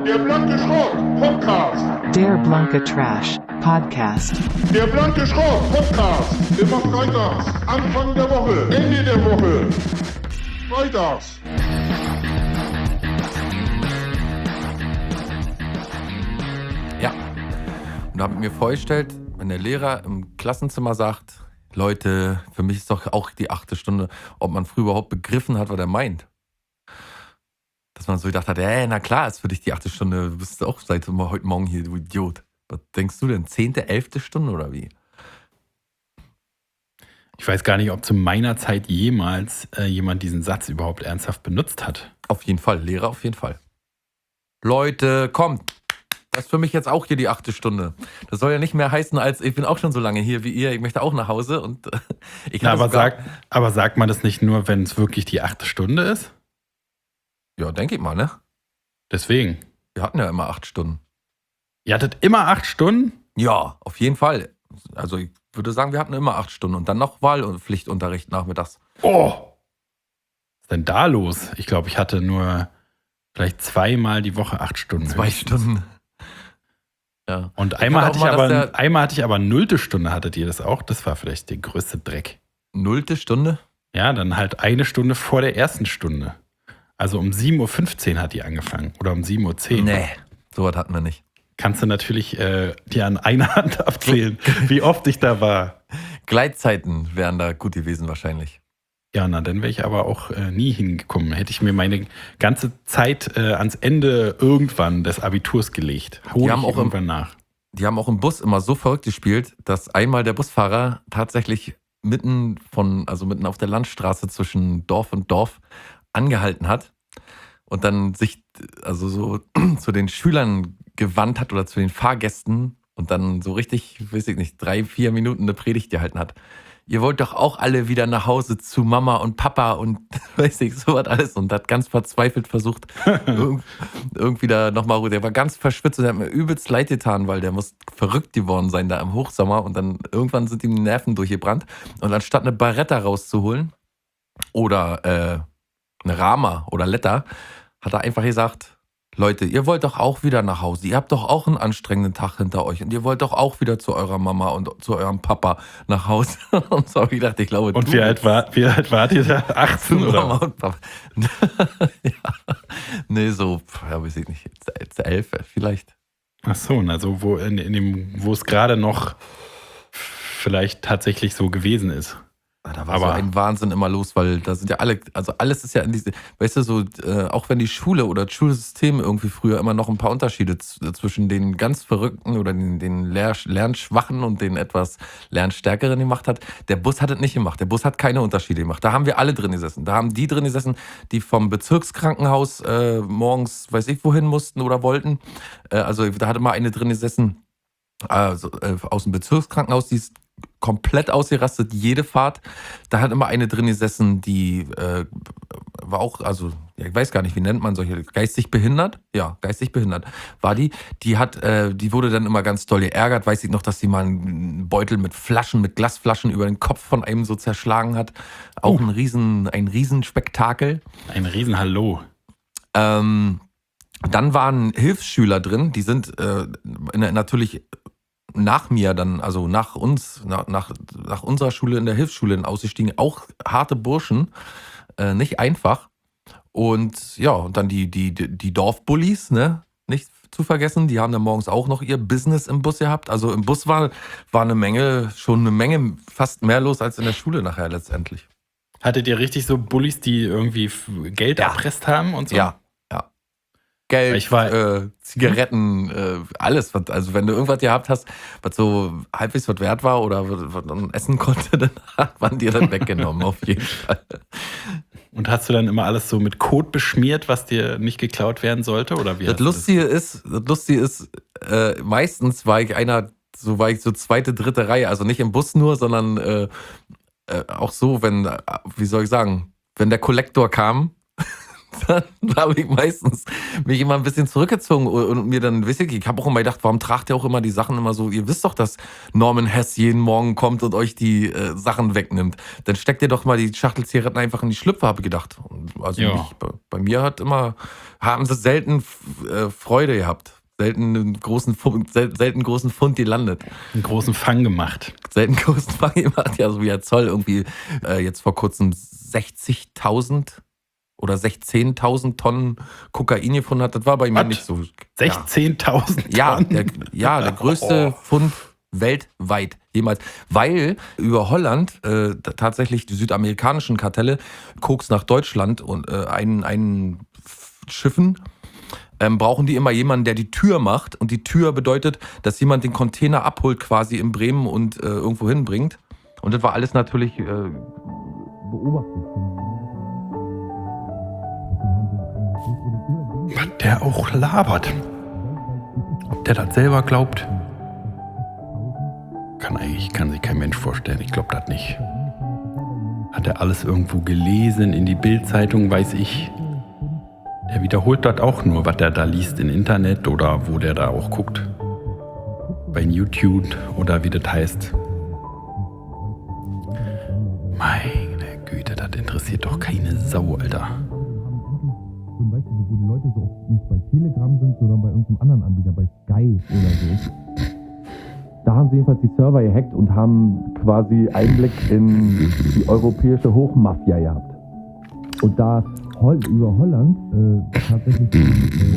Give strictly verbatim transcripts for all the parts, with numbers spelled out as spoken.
Der blanke Schrott Podcast. Der blanke Trash Podcast. Der blanke Schrott Podcast. Immer freitags. Anfang der Woche. Ende der Woche. Freitags. Ja. Und da habe ich mir vorgestellt, wenn der Lehrer im Klassenzimmer sagt, Leute, für mich ist doch auch die achte Stunde, ob man früher überhaupt begriffen hat, was er meint. Dass man so gedacht hat, ey, na klar ist für dich die achte Stunde, du bist auch seit heute Morgen hier, du Idiot. Was denkst du denn, zehnte, elfte Stunde oder wie? Ich weiß gar nicht, ob zu meiner Zeit jemals äh, jemand diesen Satz überhaupt ernsthaft benutzt hat. Auf jeden Fall, Lehrer auf jeden Fall. Leute, kommt, das ist für mich jetzt auch hier die achte Stunde. Das soll ja nicht mehr heißen, als ich bin auch schon so lange hier wie ihr, ich möchte auch nach Hause. Und äh, ich Na, hatte aber, sogar, sag, aber sagt man das nicht nur, wenn es wirklich die achte Stunde ist? Ja, denke ich mal, ne? Deswegen. Wir hatten ja immer acht Stunden. Ihr hattet immer acht Stunden? Ja, auf jeden Fall. Also ich würde sagen, wir hatten immer acht Stunden und dann noch Wahl- und Pflichtunterricht nachmittags. Oh! Was ist denn da los? Ich glaube, ich hatte nur vielleicht zweimal die Woche acht Stunden. Zwei höchstens. Stunden. Ja. Und einmal auch hatte, ich mal, dass aber, der- einmal hatte ich aber nullte Stunde, hattet ihr das auch? Das war vielleicht der größte Dreck. Nullte Stunde? Ja, dann halt eine Stunde vor der ersten Stunde. Also um sieben Uhr fünfzehn hat die angefangen. Oder um sieben Uhr zehn. Nee, sowas hatten wir nicht. Kannst du natürlich äh, dir an einer Hand abzählen, wie oft ich da war. Gleitzeiten wären da gut gewesen wahrscheinlich. Ja, na, dann wäre ich aber auch äh, nie hingekommen. Hätte ich mir meine ganze Zeit äh, ans Ende irgendwann des Abiturs gelegt. Hol Die ich haben auch im- irgendwann nach. Die haben auch im Bus immer so verrückt gespielt, dass einmal der Busfahrer tatsächlich mitten von, also mitten auf der Landstraße zwischen Dorf und Dorf angehalten hat und dann sich also so zu den Schülern gewandt hat oder zu den Fahrgästen und dann so richtig, weiß ich nicht, drei, vier Minuten eine Predigt gehalten hat. Ihr wollt doch auch alle wieder nach Hause zu Mama und Papa und weiß ich, sowas alles und hat ganz verzweifelt versucht, irg- irgendwie da nochmal, der war ganz verschwitzt und der hat mir übelst leid getan, weil der muss verrückt geworden sein da im Hochsommer und dann irgendwann sind ihm die Nerven durchgebrannt und anstatt eine Baretta rauszuholen oder äh, eine Rama oder Letter, hat er einfach gesagt, Leute, ihr wollt doch auch wieder nach Hause. Ihr habt doch auch einen anstrengenden Tag hinter euch und ihr wollt doch auch wieder zu eurer Mama und zu eurem Papa nach Hause. Und so habe ich gedacht, ich glaube, Und du wie alt, war, wie alt wart ihr da? zu achtzehn Mama oder? und Papa. Ja. Nee, so, ja, weiß ich nicht, jetzt elf vielleicht. Ach so, also wo, in, in dem, wo es gerade noch vielleicht tatsächlich so gewesen ist. Da war Aber- so ein Wahnsinn immer los, weil da sind ja alle, also alles ist ja in diese, weißt du, so, äh, auch wenn die Schule oder das Schulsystem irgendwie früher immer noch ein paar Unterschiede z- zwischen den ganz Verrückten oder den, den Lehr Lernschwachen und den etwas Lernstärkeren gemacht hat, der Bus hat es nicht gemacht. Der Bus hat keine Unterschiede gemacht. Da haben wir alle drin gesessen. Da haben die drin gesessen, die vom Bezirkskrankenhaus äh, morgens, weiß ich wohin mussten oder wollten. Äh, also da hatte mal eine drin gesessen, also, äh, aus dem Bezirkskrankenhaus, die ist komplett ausgerastet, jede Fahrt. Da hat immer eine drin gesessen, die äh, war auch, also ja, ich weiß gar nicht, wie nennt man solche, geistig behindert? Ja, geistig behindert war die. Die hat, äh, die wurde dann immer ganz doll geärgert, weiß ich noch, dass sie mal einen Beutel mit Flaschen, mit Glasflaschen über den Kopf von einem so zerschlagen hat. Auch Uh. ein riesen, ein Riesenspektakel. Ein Riesenhallo. Ähm, dann waren Hilfsschüler drin, die sind äh, in- natürlich nach mir dann, also nach uns, nach, nach, nach unserer Schule in der Hilfsschule ausgestiegen, auch harte Burschen, äh, nicht einfach. Und ja, und dann die, die, die Dorfbullies, ne, nicht zu vergessen, die haben dann morgens auch noch ihr Business im Bus gehabt. Also im Bus war, war eine Menge, schon eine Menge, fast mehr los als in der Schule nachher letztendlich. Hattet ihr richtig so Bullies, die irgendwie f- Geld Ja. erpresst haben und so? Ja, ja. Geld, Ich war- äh, Zigaretten, äh, alles. Was, also wenn du irgendwas gehabt hast, was so halbwegs was wert war oder was was man essen konnte, dann hat man dir dann weggenommen, auf jeden Fall. Und hast du dann immer alles so mit Kot beschmiert, was dir nicht geklaut werden sollte? Oder wie Das hast du Lustige ist, das Lustige ist, äh, meistens war ich einer, so war ich so zweite, dritte Reihe, also nicht im Bus nur, sondern äh, äh, auch so, wenn, äh, wie soll ich sagen, wenn der Kollektor kam, dann habe ich meistens mich immer ein bisschen zurückgezogen und, und mir dann, wisst ihr, ich habe auch immer gedacht, warum tragt ihr auch immer die Sachen immer so, ihr wisst doch, dass Norman Hess jeden Morgen kommt und euch die äh, Sachen wegnimmt. Dann steckt ihr doch mal die Schachtel Zigaretten einfach in die Schlüpfer, habe ich gedacht. Und also Ja. mich, bei, bei mir hat immer, haben sie selten äh, Freude gehabt. Selten einen großen Fund, sel, selten großen Fund gelandet. Einen großen Fang gemacht. Selten großen Fang gemacht, ja, so wie der Zoll irgendwie äh, jetzt vor kurzem sechzigtausend oder sechzehntausend Tonnen Kokain gefunden hat. Das war bei mir Was? nicht so. sechzehntausend Ja, Tonnen? der, ja, der größte Fund weltweit jemals. Weil über Holland äh, tatsächlich die südamerikanischen Kartelle Koks nach Deutschland und äh, einen, einen Schiffen ähm, brauchen die immer jemanden, der die Tür macht. Und die Tür bedeutet, dass jemand den Container abholt quasi in Bremen und äh, irgendwo hinbringt. Und das war alles natürlich äh, beobachtet. Was der auch labert. Ob der das selber glaubt, kann eigentlich, kann sich kein Mensch vorstellen. Ich glaube das nicht. Hat er alles irgendwo gelesen, in die Bild-Zeitung, weiß ich. Der wiederholt das auch nur, was er da liest im Internet oder wo der da auch guckt. Bei YouTube oder wie das heißt. Meine Güte, das interessiert doch keine Sau, Alter. Zum Beispiel, wo die Leute so oft nicht bei Telegram sind, sondern bei irgendeinem anderen Anbieter, bei Sky oder so. Da haben sie jedenfalls die Server gehackt und haben quasi Einblick in die europäische Hochmafia gehabt. Und da Hol- über Holland äh, tatsächlich äh,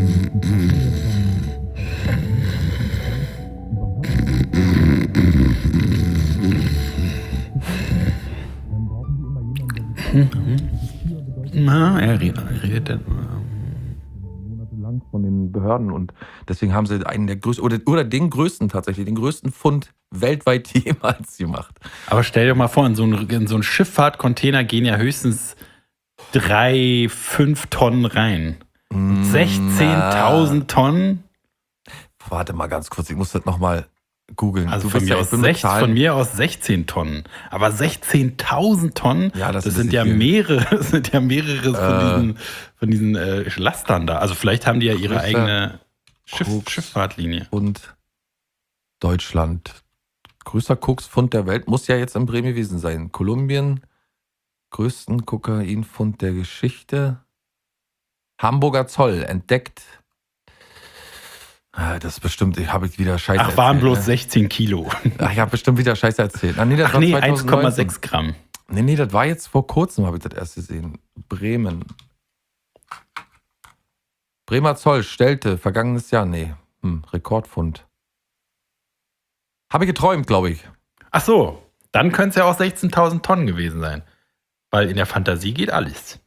dann brauchen die immer jemanden, der die Na, er redet. Er redet dann. monatelang von den Behörden und deswegen haben sie einen der größten oder, oder den größten tatsächlich, den größten Fund weltweit jemals gemacht. Aber stell dir mal vor, in so einen, in so einen Schifffahrtcontainer gehen ja höchstens drei, fünf Tonnen rein. Mm, sechzehntausend Tonnen? Warte mal ganz kurz, ich muss das nochmal googeln. Also Du von bist mir, ja- aus ich bin mit sech, Zahlen- von mir aus sechzehn Tonnen. Aber sechzehntausend Tonnen, Ja, das das, ist sind nicht ja viel. mehrere, das sind ja mehrere Äh. von diesen, von diesen äh, Lastern da. Also vielleicht haben die ja ihre Größter eigene Schiff, Koks. Schifffahrtlinie. und Deutschland. Größter Koksfund der Welt muss ja jetzt in Bremen gewesen sein. Kolumbien, größten Kokainfund der Geschichte. Hamburger Zoll entdeckt. Ah, Das ist bestimmt, ich habe jetzt wieder Scheiße Ach, waren erzählt, bloß ne? sechzehn Kilo. Ach, ich habe bestimmt wieder Scheiße erzählt. Ach nee, das Ach war nee, zweitausendneunzehn. eins Komma sechs Gramm. Nee, nee, das war jetzt vor kurzem, habe ich das erst gesehen. Bremen. Bremer Zoll stellte, vergangenes Jahr, nee, hm, Rekordfund. Habe ich geträumt, glaube ich. Ach so, dann könnte es ja auch sechzehntausend Tonnen gewesen sein. Weil in der Fantasie geht alles.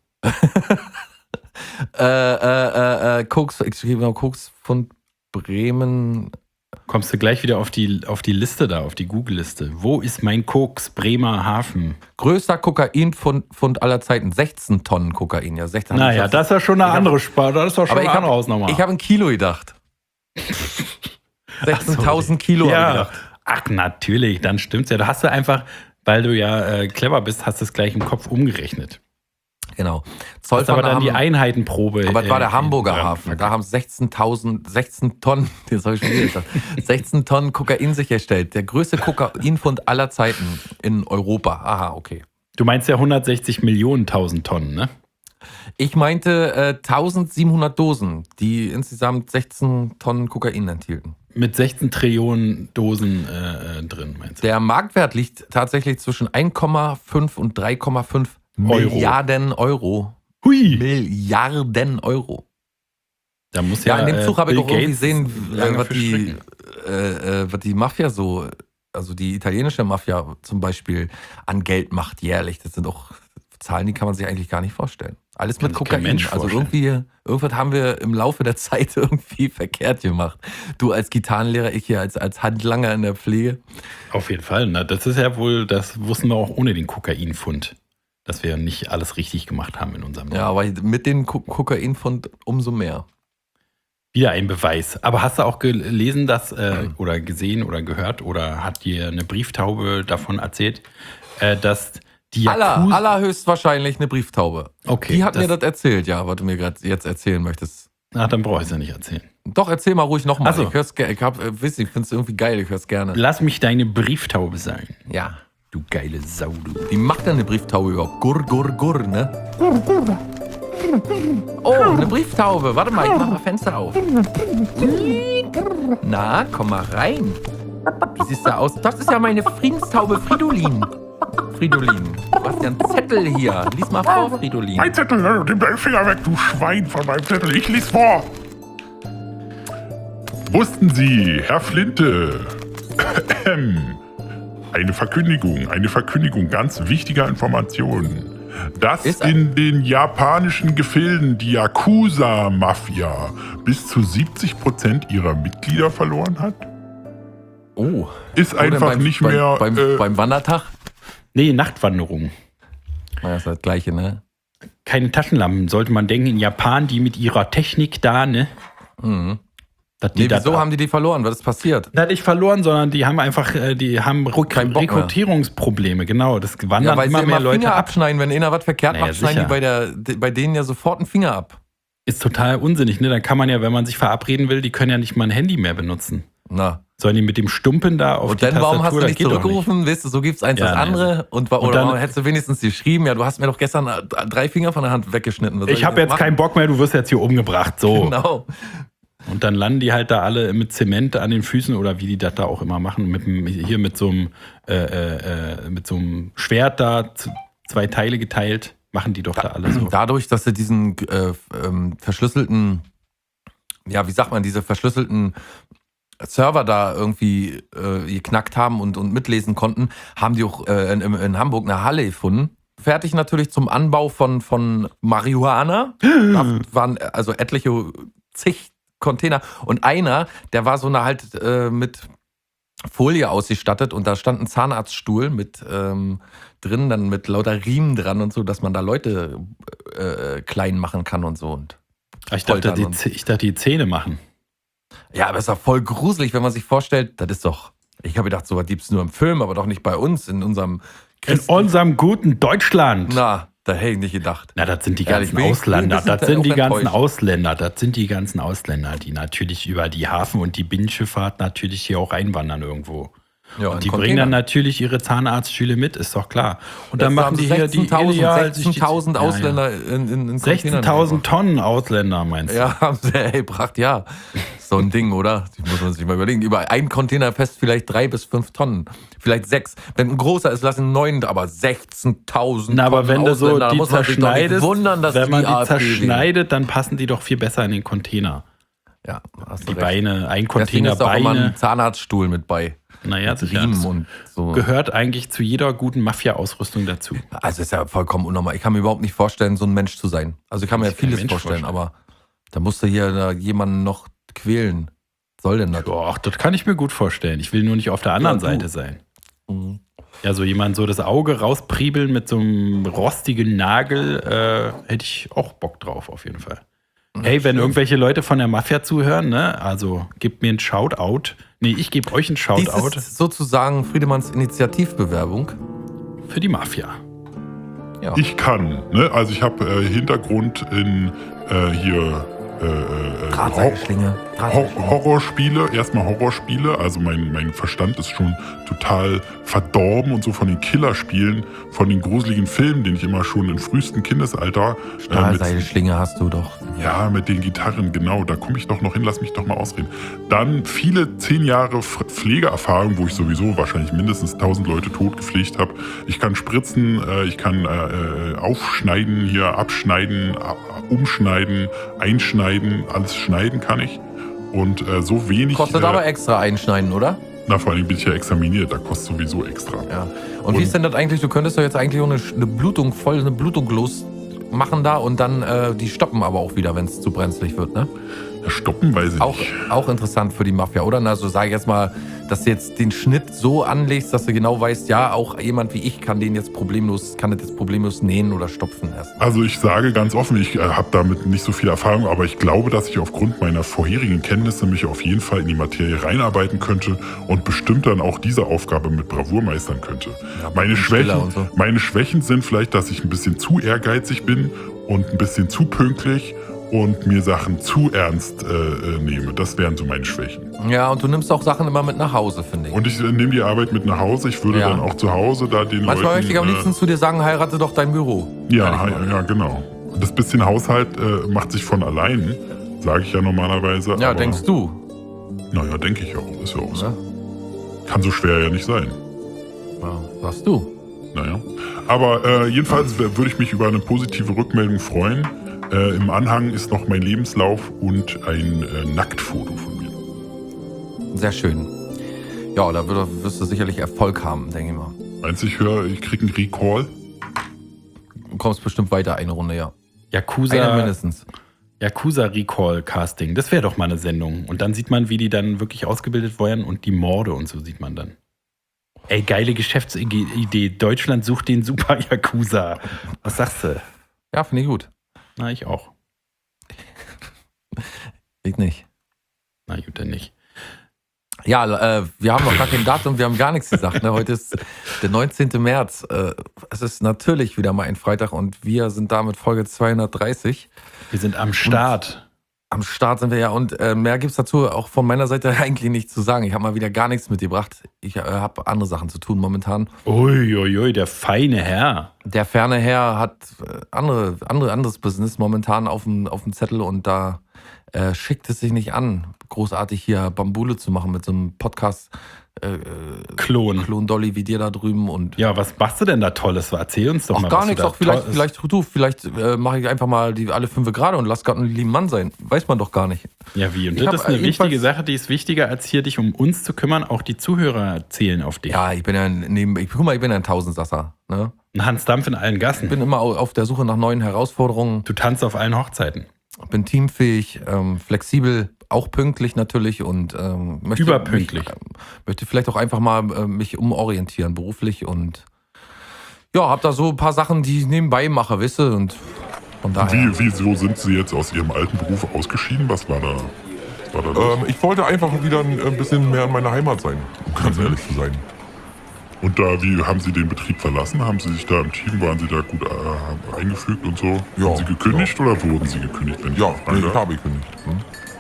Äh, äh, äh, äh, Koks, ich schreibe mal Koksfund Bremen. Kommst du gleich wieder auf die, auf die Liste da, auf die Google-Liste. Wo ist mein Koks Bremer Hafen? Größter Kokainfund Fund aller Zeiten. sechzehn Tonnen Kokain, ja. sechzehn Naja, das ist ja schon eine Ich hab- andere Sparte. Das ist doch schon Aber ich eine andere habe Hausnummer. ich hab ein Kilo gedacht. sechzehntausend Kilo habe ich Ja, gedacht. ach natürlich, dann stimmt's ja. Da hast du einfach, weil du ja äh, clever bist, hast du es gleich im Kopf umgerechnet. Genau. Hast aber Zollverein dann die haben- Einheitenprobe. Aber das war äh, der Hamburger in- Hafen. Da haben sechzehntausend, sechzehn Tonnen, das habe ich schon wieder gesagt, sechzehn Tonnen Kokain sichergestellt. Der größte Kokainfund aller Zeiten in Europa. Aha, okay. Du meinst ja hundertsechzig Millionen tausend Tonnen, ne? Ich meinte äh, eintausendsiebenhundert Dosen, die insgesamt sechzehn Tonnen Kokain enthielten. Mit sechzehn Trillionen Dosen äh, äh, drin, meinst du? Der Marktwert liegt tatsächlich zwischen eins Komma fünf und drei Komma fünf Euro. Milliarden Euro. Hui! Milliarden Euro. Da muss Ja, ja, in dem äh, Zug habe ich Bill auch irgendwie Gates gesehen, lange äh, was, für die, stricken. äh, äh, was die Mafia so, also die italienische Mafia zum Beispiel, an Geld macht jährlich. Das sind auch Zahlen, die kann man sich eigentlich gar nicht vorstellen. Alles Kann mit sich kein Kokain. Mensch Also vorstellen. irgendwie, irgendwas haben wir im Laufe der Zeit irgendwie verkehrt gemacht. Du als Gitarrenlehrer, ich hier als, als Handlanger in der Pflege. Auf jeden Fall. Na, das ist ja wohl, das wussten wir auch ohne den Kokainfund, dass wir nicht alles richtig gemacht haben in unserem Leben. Ja, aber mit dem Ko- Kokainfund umso mehr. Wieder ein Beweis. Aber hast du auch gelesen, dass, äh, oder gesehen oder gehört oder hat dir eine Brieftaube davon erzählt, äh, dass die Aller, Yakuza... allerhöchstwahrscheinlich eine Brieftaube. Okay, Die hat das- mir das erzählt, ja, was du mir gerade jetzt erzählen möchtest. Ach, dann brauche ich es ja nicht erzählen. Doch, erzähl mal ruhig nochmal. Ach so. Ich hör's gerne. Ich, hab, äh, weiß nicht, ich finde es irgendwie geil. Ich hör's gerne. Lass mich deine Brieftaube sein. Ja. Du geile Sau, du. Wie macht denn eine Brieftaube überhaupt? Gurr, gurr, gurr, ne? Oh, eine Brieftaube. Warte mal, ich mach mal Fenster auf. Na, komm mal rein. Wie siehst du aus? Das ist ja meine Friedenstaube Fridolin. Fridolin, du hast ja einen Zettel hier. Lies mal vor, Fridolin. Mein Zettel, nimm deinen Finger weg, du Schwein von meinem Zettel. Ich lese vor. Wussten Sie, Herr Flinte, eine Verkündigung, eine Verkündigung ganz wichtiger Informationen, dass Ist ein- in den japanischen Gefilden die Yakuza-Mafia bis zu siebzig Prozent ihrer Mitglieder verloren hat? Oh. Ist Wo denn einfach beim, nicht beim, mehr... Beim, äh, beim Wandertag? Nee, Nachtwanderung. Na, das ist das Gleiche, ne? Keine Taschenlampen, sollte man denken. In Japan, die mit ihrer Technik da, ne? Mhm. Dass die Nee, das wieso haben die die verloren? Was ist passiert? Das nicht verloren, sondern die haben einfach, äh, die haben Rück Kein Bock mehr. Rekrutierungsprobleme, genau. Das wandern Ja, weil immer sie mehr immer Leute Finger ab. abschneiden. Wenn einer was verkehrt Naja, macht, schneiden die sicher. bei, der, bei denen ja sofort einen Finger ab. Ist total unsinnig, ne? Dann kann man ja, wenn man sich verabreden will, die können ja nicht mal ein Handy mehr benutzen. Na. Sollen die mit dem Stumpen da auf Und die dann, Tastatur? warum hast du Das nicht geht doch zurückgerufen? Weißt du, so gibt's eins Ja, das nee, andere. Und, wa- und oder dann- warum hättest du wenigstens geschrieben, ja, du hast mir doch gestern äh, drei Finger von der Hand weggeschnitten. Was soll Ich habe denn jetzt machen? keinen Bock mehr, du wirst jetzt hier umgebracht. So. Genau. Und dann landen die halt da alle mit Zement an den Füßen oder wie die das da auch immer machen. Mit, dem- hier mit so einem äh, äh, äh, mit so einem Schwert da zu, zwei Teile geteilt. Machen die doch da alle so. Dadurch, dass sie diesen äh, ähm, verschlüsselten, ja, wie sagt man, diese verschlüsselten Server da irgendwie äh, geknackt haben und, und mitlesen konnten, haben die auch äh, in, in Hamburg eine Halle gefunden. Fertig natürlich zum Anbau von, von Marihuana. Da waren also etliche zig Container. Und einer, der war so eine halt äh, mit Folie ausgestattet und da stand ein Zahnarztstuhl mit ähm, drin, dann mit lauter Riemen dran und so, dass man da Leute äh, klein machen kann und so. Und Ich dachte, Foltern die, und- Z- ich dachte, die Zähne machen. ja, aber es ist doch voll gruselig, wenn man sich vorstellt, das ist doch, ich habe gedacht, sowas gibt es nur im Film, aber doch nicht bei uns, in unserem In Christen- unserem guten Deutschland. Na, da hätte ich nicht gedacht. Na, das sind die Ehrlich, ganzen bin ich- Ausländer. bin ein bisschen Das sind die auch ganzen enttäuscht. Ausländer. Das sind die ganzen Ausländer, die natürlich über die Hafen- und die Binnenschifffahrt natürlich hier auch einwandern irgendwo. Ja, Und in die Container. bringen dann natürlich ihre Zahnarztstühle mit, ist doch klar. Und dann Jetzt machen haben die sie hier die sechzehntausend illegal sich die- sechzehntausend Ja, ja. Ausländer in, in, in Containern sechzehntausend Tonnen Ausländer, meinst du? Ja, haben sie ey, gebracht, ja. So ein Ding, oder? Das muss man sich mal überlegen. Über einen Container fest vielleicht drei bis fünf Tonnen. Vielleicht sechs. Wenn ein großer ist, lassen neun, aber sechzehntausend Na, aber Tonnen wenn du so Ausländer, da die muss man sich doch nicht zerschneidest, wundern, dass wenn man die, AfD wählen. zerschneidet, dann passen die doch viel besser in den Container. Ja, hast du Die recht. Beine, ein Deswegen Container ist auch immer Beine. ein Zahnarztstuhl mit bei. Naja, sicher. Riemen und so. Gehört eigentlich zu jeder guten Mafia-Ausrüstung dazu. Also ist ja vollkommen unnormal. Ich kann mir überhaupt nicht vorstellen, so ein Mensch zu sein. Also ich kann mir ja Ich kann vieles Mensch vorstellen, vorstellen. aber da musst du hier da jemanden noch quälen. Was soll denn das? Doch, das kann ich mir gut vorstellen. Ich will nur nicht auf der anderen Ja, du. Seite sein. Mhm. Ja, so jemand so das Auge rauspriebeln mit so einem rostigen Nagel, äh, hätte ich auch Bock drauf, auf jeden Fall. Hey, wenn irgendwelche Leute von der Mafia zuhören, ne, also gebt mir einen Shoutout. Nee, ich gebe euch einen Dies Shoutout ist sozusagen Friedemanns Initiativbewerbung. für die Mafia. Ja. Ich kann, ne? Also ich habe äh, Hintergrund in äh, hier äh, äh, Drahtseilschlinge. Hor Horrorspiele, erstmal Horrorspiele, also mein, mein Verstand ist schon total verdorben und so von den Killerspielen, von den gruseligen Filmen, den ich immer schon im frühesten Kindesalter äh, mit, Drahtseilschlinge hast du doch. ja, mit den Gitarren, genau, da komme ich doch noch hin, lass mich doch mal ausreden. Dann viele zehn Jahre F- Pflegeerfahrung, wo ich sowieso wahrscheinlich mindestens tausend Leute tot gepflegt habe. Ich kann spritzen, äh, ich kann äh, äh, aufschneiden, hier abschneiden, a- umschneiden, einschneiden, alles schneiden kann ich. Und äh, so wenig. Kostet äh, aber extra einschneiden, oder? Na, vor allem bin ich ja examiniert, da kostet sowieso extra. Ja. Und, wie Und- ist denn das eigentlich? Du könntest doch jetzt eigentlich auch eine, eine Blutung, voll eine Blutung los machen da und dann äh, die stoppen aber auch wieder, wenn es zu brenzlig wird, ne? Ja, stoppen weiß ich Auch, nicht. auch interessant für die Mafia, oder? Also sag ich jetzt mal, dass du jetzt den Schnitt so anlegst, dass du genau weißt, ja, auch jemand wie ich kann den jetzt problemlos, kann das jetzt problemlos nähen oder stopfen erst. Also ich sage ganz offen, ich äh, habe damit nicht so viel Erfahrung, aber ich glaube, dass ich aufgrund meiner vorherigen Kenntnisse mich auf jeden Fall in die Materie reinarbeiten könnte und bestimmt dann auch diese Aufgabe mit Bravour meistern könnte. Ja, Meine Stiller Schwächen, und so. meine Schwächen sind vielleicht, dass ich ein bisschen zu ehrgeizig bin und ein bisschen zu pünktlich und mir Sachen zu ernst äh, nehme. Das wären so meine Schwächen. Ja, und du nimmst auch Sachen immer mit nach Hause, finde ich. Und ich äh, nehme die Arbeit mit nach Hause. Ich würde Ja. dann auch zu Hause da den Manchmal Leuten... möchte ich am äh, liebsten zu dir sagen, heirate doch dein Büro. Ja, ja, ja, genau. Das bisschen Haushalt äh, macht sich von allein, sage ich ja normalerweise. Ja, aber, denkst du. Naja, denke ich auch. Ist ja auch so. Ja? Kann so schwer ja nicht sein. Ja, sagst du. Naja. Aber äh, jedenfalls w- würde ich mich über eine positive Rückmeldung freuen. Äh, Im Anhang ist noch mein Lebenslauf und ein äh, Nacktfoto von mir. Sehr schön. Ja, da wirst, wirst du sicherlich Erfolg haben, denke ich mal. Meinst du, ich höre, ich kriege einen Recall? Du kommst bestimmt weiter eine Runde, ja. Eine Yakuza, mindestens. Yakuza Recall Casting, das wäre doch mal eine Sendung. Und dann sieht man, wie die dann wirklich ausgebildet werden und die Morde und so sieht man dann. Ey, geile Geschäftsidee. Deutschland sucht den Super Yakuza. Was sagst du? Ja, finde ich gut. Na, ich auch. Ich nicht. Na gut, dann nicht. Ja, äh, wir haben noch gar kein Datum, wir haben gar nichts gesagt. Ne? Heute ist der neunzehnten März. Äh, es ist natürlich wieder mal ein Freitag und wir sind da mit Folge zweihundertdreißig. Wir sind am Start. Am Start sind wir ja und äh, mehr gibt's dazu auch von meiner Seite eigentlich nicht zu sagen. Ich habe mal wieder gar nichts mitgebracht. Ich äh, habe andere Sachen zu tun momentan. Uiuiui, ui, der feine Herr. Der ferne Herr hat äh, andere, andere, anderes Business momentan auf dem, auf dem Zettel und da äh, schickt es sich nicht an, großartig hier Bambule zu machen mit so einem Podcast. Äh, Klon. Klon Dolly wie dir da drüben und Ja, was machst du denn da Tolles? Erzähl uns doch auch mal. gar was nichts, du da auch vielleicht, Tolles- vielleicht du, vielleicht äh, mache ich einfach mal die alle fünf gerade und lass Gott einen lieben Mann sein. Weiß man doch gar nicht. Ja, wie? Und Ich das hab, ist eine äh, jedenfalls- wichtige Sache, die ist wichtiger, als hier dich um uns zu kümmern. Auch die Zuhörer zählen auf dich. Ja, ich bin ja neben, ich, guck mal, ich bin ja ein Tausendsasser. Ne? Ein Hans Dampf in allen Gassen. Ich bin immer au- auf der Suche nach neuen Herausforderungen, Du tanzt auf allen Hochzeiten. bin teamfähig, ähm, flexibel, auch pünktlich natürlich und ähm, möchte, Überpünktlich. Mich, äh, möchte vielleicht auch einfach mal äh, mich umorientieren beruflich und ja, hab da so ein paar Sachen, die ich nebenbei mache, weißt du, und von daher. Wie, wieso sind Sie jetzt aus Ihrem alten Beruf ausgeschieden? Was war da, was war da los? Ähm, ich wollte einfach wieder ein ein bisschen mehr in meiner Heimat sein, um ganz Mhm. ehrlich zu sein. Und da, wie haben Sie den Betrieb verlassen? Haben Sie sich da im Team, waren Sie da gut äh, eingefügt und so? Ja, Haben Sie gekündigt oder wurden Sie gekündigt? Wenn Ja, ich fragen nee, ich darf? habe gekündigt. Hm?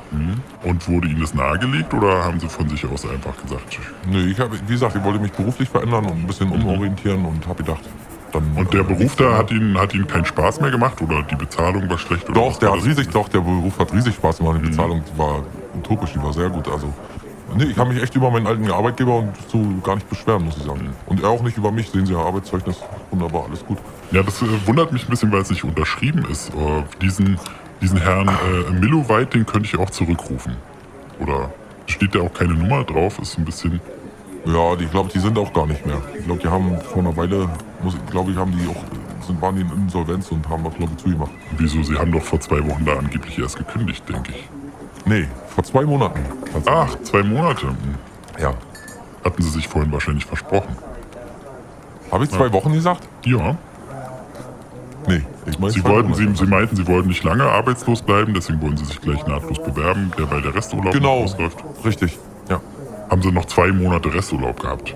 Und wurde Ihnen das nahegelegt oder haben Sie von sich aus einfach gesagt? Nee, ich habe, wie gesagt, ich wollte mich beruflich verändern und ein bisschen umorientieren und habe gedacht, dann. Und der äh, Beruf da hat Ihnen, hat Ihnen keinen Spaß mehr gemacht oder die Bezahlung war schlecht? Oder Doch, was der war hat das? riesig, doch, der Beruf hat riesig Spaß gemacht. Die Bezahlung war utopisch, die war sehr gut. Also, nee, ich habe mich echt über meinen alten Arbeitgeber und so gar nicht beschweren, muss ich sagen. Und er auch nicht über mich. Sehen Sie ja, Arbeitszeugnis, wunderbar, alles gut. Ja, das äh, wundert mich ein bisschen, weil es nicht unterschrieben ist. Äh, diesen, diesen Herrn äh, Milloweit, den könnte ich auch zurückrufen. Oder steht da auch keine Nummer drauf? Ist ein bisschen. Ja, die, ich glaube, die sind auch gar nicht mehr. Ich glaube, die haben vor einer Weile, muss, glaube ich, haben die auch, sind, waren die in Insolvenz und haben das, glaube ich, zugemacht. Wieso? Sie haben doch vor zwei Wochen da angeblich erst gekündigt, denke ich. Nee, vor zwei Monaten. Ach, zwei Monate. Hm. Ja. Hatten Sie sich vorhin wahrscheinlich versprochen. Habe ich zwei Wochen gesagt? Ja. Nee, ich meine Sie, zwei wollten, Sie, Monate. Sie meinten, Sie wollten nicht lange arbeitslos bleiben, deswegen wollen Sie sich gleich nahtlos bewerben, der bei der Resturlaub Genau, ausläuft. richtig. Ja. Haben Sie noch zwei Monate Resturlaub gehabt?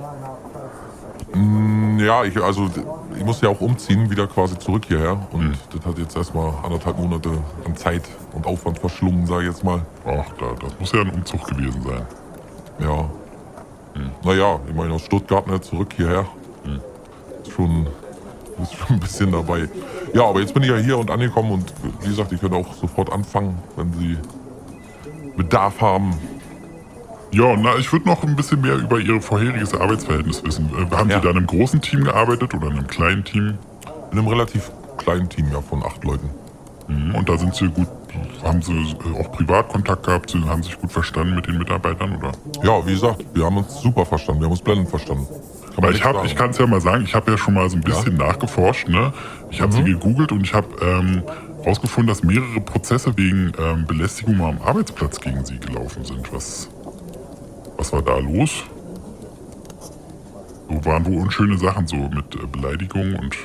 Ja, ich, also ich muss ja auch umziehen, wieder quasi zurück hierher. Und Hm. das hat jetzt erstmal anderthalb Monate an Zeit und Aufwand verschlungen, sage ich jetzt mal. Ach, da, das muss ja ein Umzug gewesen sein. Ja. Naja, ich meine aus Stuttgart ne, zurück hierher. Ist schon, ist schon ein bisschen dabei. Ja, aber jetzt bin ich ja hier und angekommen und wie gesagt, ich könnte auch sofort anfangen, wenn Sie Bedarf haben. Ja, na, ich würde noch ein bisschen mehr über Ihr vorheriges Arbeitsverhältnis wissen. Äh, haben Ja. Sie da in einem großen Team gearbeitet oder in einem kleinen Team? In einem relativ kleinen Team ja von acht Leuten. Mhm. Und da sind Sie gut, haben Sie äh, auch Privatkontakt gehabt, Sie haben sich gut verstanden mit den Mitarbeitern, oder? Ja, wie gesagt, wir haben uns super verstanden, wir haben uns blendend verstanden. Kann man Weil nicht ich, hab, sagen. ich kann es ja mal sagen, ich habe ja schon mal so ein bisschen nachgeforscht. Ne? Ich habe sie gegoogelt und ich habe ähm, rausgefunden, dass mehrere Prozesse wegen ähm, Belästigung am Arbeitsplatz gegen sie gelaufen sind. Was, was war da los? So waren wohl unschöne Sachen so mit äh, Beleidigung und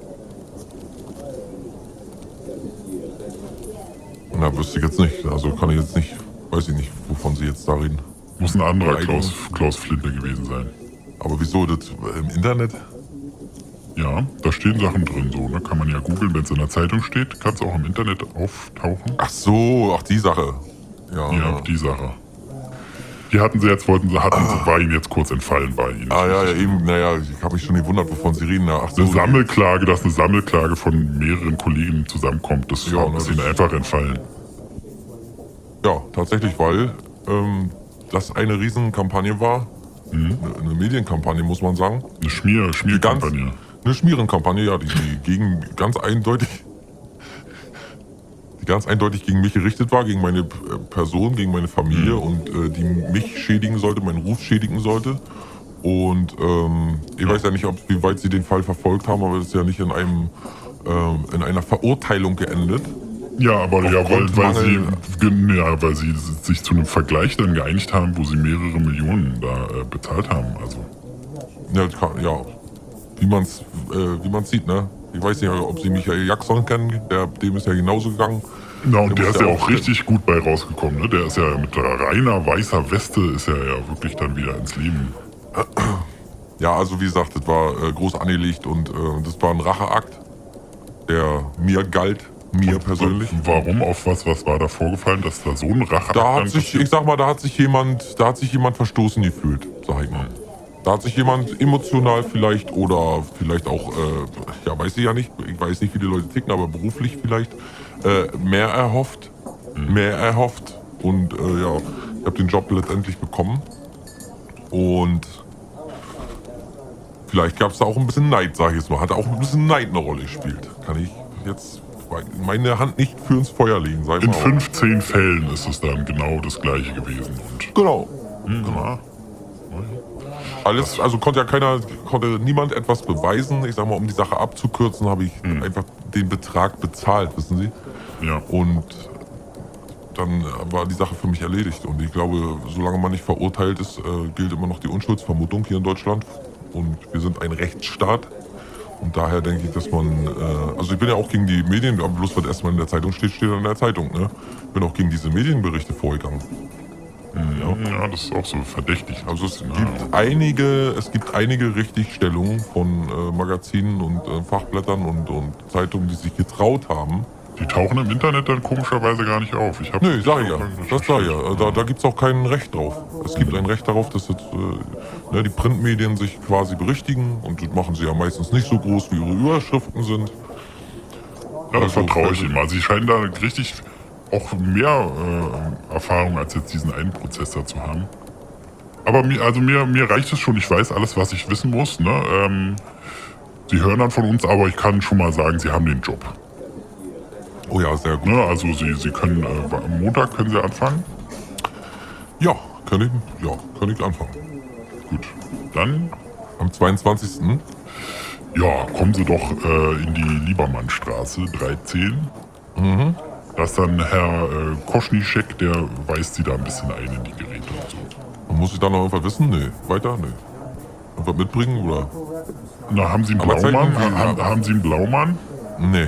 Na, wüsste ich jetzt nicht. Also kann ich jetzt nicht, weiß ich nicht, wovon Sie jetzt da reden. muss ein anderer Beleidigung. Klaus, Klaus Flinte gewesen sein. Aber wieso, das äh, im Internet? Ja, da stehen Sachen drin, so, ne? Kann man ja googeln, wenn es in der Zeitung steht, kann es auch im Internet auftauchen. Ach so, ach die Sache. Ja, Ja, die Sache. Die hatten sie jetzt, wollten sie, hatten sie, war ihnen jetzt kurz entfallen bei ihnen. Ah ja, ja, eben, naja, ich habe mich schon gewundert, wovon Sie reden. Ach so, Eine Sammelklage, dass eine Sammelklage von mehreren Kollegen zusammenkommt, das Ja, war ne, ist ihnen das- einfach entfallen. Ja, tatsächlich, weil ähm, das eine Riesenkampagne war. Mhm. Eine, eine Medienkampagne, muss man sagen. Eine Schmier, Ganz, Schmierkampagne. eine Schmierenkampagne, ja, die, die gegen ganz eindeutig die ganz eindeutig gegen mich gerichtet war, gegen meine äh, Person, gegen meine Familie und äh, die mich schädigen sollte, meinen Ruf schädigen sollte. Und ähm, ich weiß ja nicht, ob, wie weit Sie den Fall verfolgt haben, aber es ist ja nicht in einem ähm, in einer Verurteilung geendet. Ja, aber ja, weil, Aufgrund weil, sie, Mangel- ja, weil sie sich zu einem Vergleich dann geeinigt haben, wo sie mehrere Millionen da äh, bezahlt haben. Also, Ja, kann- ja. Wie man es äh, wie man's sieht, ne? Ich weiß nicht, ob Sie Michael Jackson kennen, der, dem ist ja genauso gegangen. na, und der muss ist ja ja auch auch- richtig gut bei rausgekommen. Ne? Der ist ja mit reiner weißer Weste ist er ja wirklich dann wieder ins Leben. Ja, also wie gesagt, das war äh, groß angelegt und äh, das war ein Racheakt, der mir galt, mir persönlich. Und warum, auf was, was war da vorgefallen, dass da so ein Rache Da hat sich, ich sag mal, da hat sich jemand, da hat sich jemand verstoßen gefühlt, sag ich mal. Da hat sich jemand emotional vielleicht oder vielleicht auch, äh, ja, weiß ich ja nicht, ich weiß nicht, wie die Leute ticken, aber beruflich vielleicht äh, mehr erhofft, mehr erhofft und äh, ja, ich habe den Job letztendlich bekommen und vielleicht gab es da auch ein bisschen Neid, sag ich jetzt mal, hat auch ein bisschen Neid eine Rolle gespielt. Kann ich jetzt meine Hand nicht für ins Feuer legen, sag ich In mal. fünfzehn Fällen ist es dann genau das gleiche gewesen. Und, Genau. ja, Alles, also konnte ja keiner, konnte niemand etwas beweisen. Ich sag mal, um die Sache abzukürzen, habe ich einfach den Betrag bezahlt, wissen Sie? ja. Und dann war die Sache für mich erledigt. Und ich glaube, solange man nicht verurteilt ist, äh, gilt immer noch die Unschuldsvermutung hier in Deutschland. Und wir sind ein Rechtsstaat. Und daher denke ich, dass man, äh, also ich bin ja auch gegen die Medien, aber bloß was erstmal in der Zeitung steht, steht in der Zeitung. Ne? Ich bin auch gegen diese Medienberichte vorgegangen. Ja, das ist auch so verdächtig. Also es Ja. gibt einige, es gibt einige Richtigstellungen von äh, Magazinen und äh, Fachblättern und, und Zeitungen, die sich getraut haben. Die tauchen im Internet dann komischerweise gar nicht auf. Ich hab Nö, sag ich ja. Das sag ich ja. Da, da gibt es auch kein Recht drauf. Es gibt ein Recht darauf, dass jetzt, äh, ne, die Printmedien sich quasi berichtigen und das machen sie ja meistens nicht so groß, wie ihre Überschriften sind. Ja, das Also, vertraue ich also- ihm. Also sie scheinen da richtig auch mehr äh, Erfahrung als jetzt diesen einen Prozess da zu haben. Aber mir, also mir, mir reicht es schon. Ich weiß alles, was ich wissen muss. Ne? Ähm, sie hören dann von uns, aber ich kann schon mal sagen, sie haben den Job. Oh ja, sehr gut. Ne? Also sie, sie können, äh, am Montag können sie anfangen. Ja, kann ich, ja, kann ich anfangen. Gut, dann Am zweiundzwanzigsten ja, kommen Sie doch äh, in die Liebermannstraße dreizehn. Mhm. Da ist dann Herr äh, Koschnischek, der weist Sie da ein bisschen ein in die Geräte und so. Muss ich da noch irgendwas wissen? Nee. Weiter? Nee. Irgendwas mitbringen oder? Na, haben Sie einen Aber zeigen Blaumann? Sie- Ha, haben, haben Sie einen Blaumann? Nee.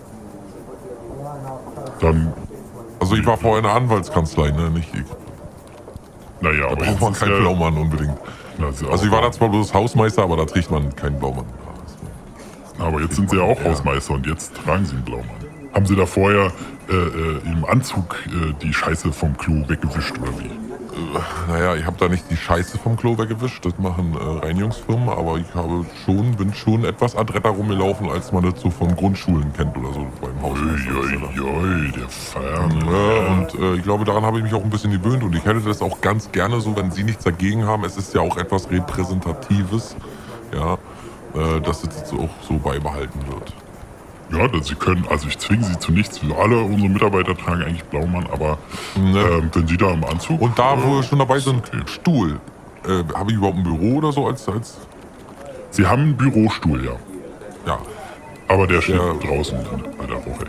Dann, Also ich war vorher in der Anwaltskanzlei, ne? Nicht ich. naja, Da aber braucht jetzt man ist keinen ja, Blaumann unbedingt. Na, ist ja Also auch- ich war da zwar bloß Hausmeister, aber da trägt man keinen Blaumann. Aber jetzt sind Sie ja auch Ja. Hausmeister und jetzt tragen Sie einen Blaumann. Haben Sie da vorher äh, äh, im Anzug äh, die Scheiße vom Klo weggewischt oder wie? Naja, ich habe da nicht die Scheiße vom Klo weggewischt, das machen äh, Reinigungsfirmen, aber ich habe schon, bin schon etwas adretter rumgelaufen, als man das so von Grundschulen kennt oder so beim Hausmeister. Uiuiui, der Fern. Ja, und äh, ich glaube, daran habe ich mich auch ein bisschen gewöhnt und ich hätte das auch ganz gerne so, wenn Sie nichts dagegen haben. Es ist ja auch etwas Repräsentatives, ja, äh, dass es jetzt auch so beibehalten wird. Ja, das- Sie können, also ich zwinge Sie zu nichts. Alle unsere Mitarbeiter tragen eigentlich Blaumann, aber Ne? ähm, wenn Sie da im Anzug... Und da, wo wir äh, schon dabei ist sind, okay. Stuhl. Äh, habe ich überhaupt ein Büro oder so als, als Sie haben einen Bürostuhl, ja. ja. Aber der steht Ja. draußen bei der Rauchecke.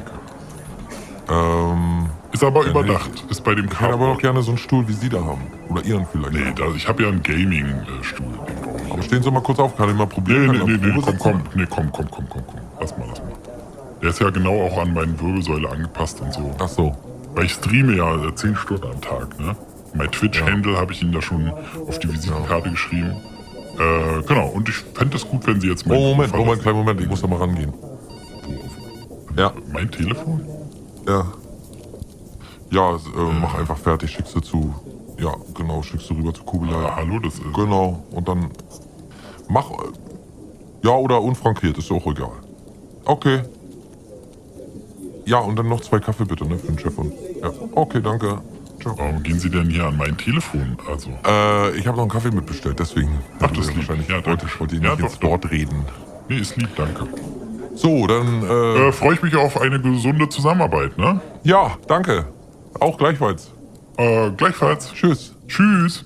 Ähm, Ist aber Ja, überdacht. Ist bei dem ich hätte aber noch Carport. gerne so einen Stuhl, wie Sie da haben. Oder Ihren vielleicht. Nee, da, ich habe ja einen Gaming-Stuhl. Den brauche ich. Aber stehen Sie mal kurz auf, kann ich mal Nee, probieren? nee, Kann nee, ich mal nee, komm, Probe komm, sitzen? nee, komm, komm, komm, komm, komm. Lass mal, lass mal. Der ist ja genau auch an meine Wirbelsäule angepasst und so. Ach so. Weil ich streame ja äh, zehn Stunden am Tag, ne? Mein Twitch-Handle habe ich Ihnen da schon auf die Visitenkarte geschrieben. Äh, genau, und ich fände es gut, wenn Sie jetzt... Oh, Moment, Moment, kleinen Moment, ich muss da mal rangehen. Ja. Mein Telefon? Ja. Ja, äh, mach einfach fertig, schickst du zu... Ja, genau, schickst du rüber zu Kugelei. Ja, hallo, das ist... Genau, und dann mach... äh, Ja, oder unfrankiert, ist auch egal. Okay. Ja, und dann noch zwei Kaffee bitte, ne, für den Chef. Und, ja, okay, danke. Ciao. Warum gehen Sie denn hier an mein Telefon? Also... Äh, ich habe noch einen Kaffee mitbestellt, deswegen. Ach, das ist lieb. wahrscheinlich. Ja, Ja, danke. wollte, ich wollte Ihnen Ja, nicht doch, ins Wort reden. Nee, ist lieb, danke. So, dann, äh, Äh, freue ich mich auf eine gesunde Zusammenarbeit, ne? ja, danke. Auch gleichfalls. Äh, gleichfalls. Tschüss. Tschüss.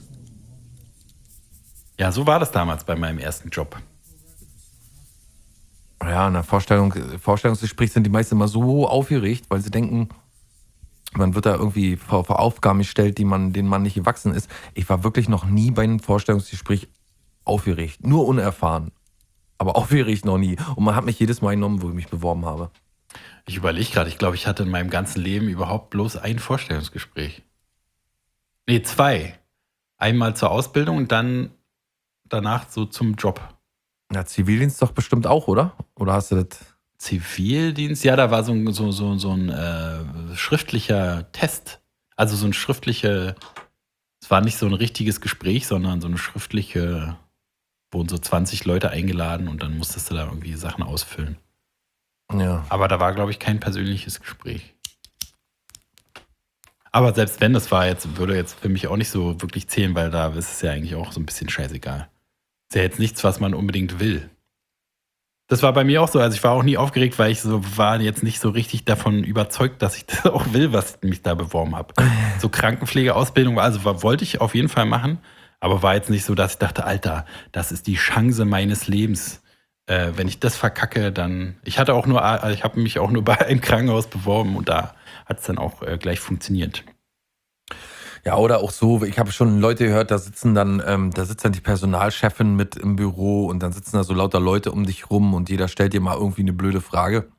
Ja, so war das damals bei meinem ersten Job. Ja, in der Vorstellung, Vorstellungsgespräch sind die meisten immer so aufgeregt, weil sie denken, man wird da irgendwie vor, vor Aufgaben gestellt, die man, denen man nicht gewachsen ist. Ich war wirklich noch nie bei einem Vorstellungsgespräch aufgeregt. Nur unerfahren. Aber aufgeregt noch nie. Und man hat mich jedes Mal genommen, wo ich mich beworben habe. Ich überlege gerade, ich glaube, ich hatte in meinem ganzen Leben überhaupt bloß ein Vorstellungsgespräch. Nee, zwei. Einmal zur Ausbildung und dann danach so zum Job. Ja, Zivildienst doch bestimmt auch, oder? Oder hast du das? Zivildienst, ja, da war so ein, so, so, so ein äh, schriftlicher Test. Also so ein schriftlicher, es war nicht so ein richtiges Gespräch, sondern so eine schriftliche, wurden so zwanzig Leute eingeladen und dann musstest du da irgendwie Sachen ausfüllen. Ja. Aber da war, glaube ich, kein persönliches Gespräch. Aber selbst wenn, das war jetzt, würde jetzt für mich auch nicht so wirklich zählen, weil da ist es ja eigentlich auch so ein bisschen scheißegal. Ist ja jetzt nichts, was man unbedingt will. Das war bei mir auch so. Also ich war auch nie aufgeregt, weil ich so war jetzt nicht so richtig davon überzeugt, dass ich das auch will, was ich mich da beworben habe. So Krankenpflegeausbildung, also war, wollte ich auf jeden Fall machen, aber war jetzt nicht so, dass ich dachte, Alter, das ist die Chance meines Lebens. Äh, wenn ich das verkacke, dann... Ich hatte auch nur, ich habe mich auch nur bei einem Krankenhaus beworben und da hat es dann auch äh, gleich funktioniert. Ja, oder auch so, ich habe schon Leute gehört, da sitzen dann, ähm, da sitzt dann die Personalchefin mit im Büro und dann sitzen da so lauter Leute um dich rum und jeder stellt dir mal irgendwie eine blöde Frage.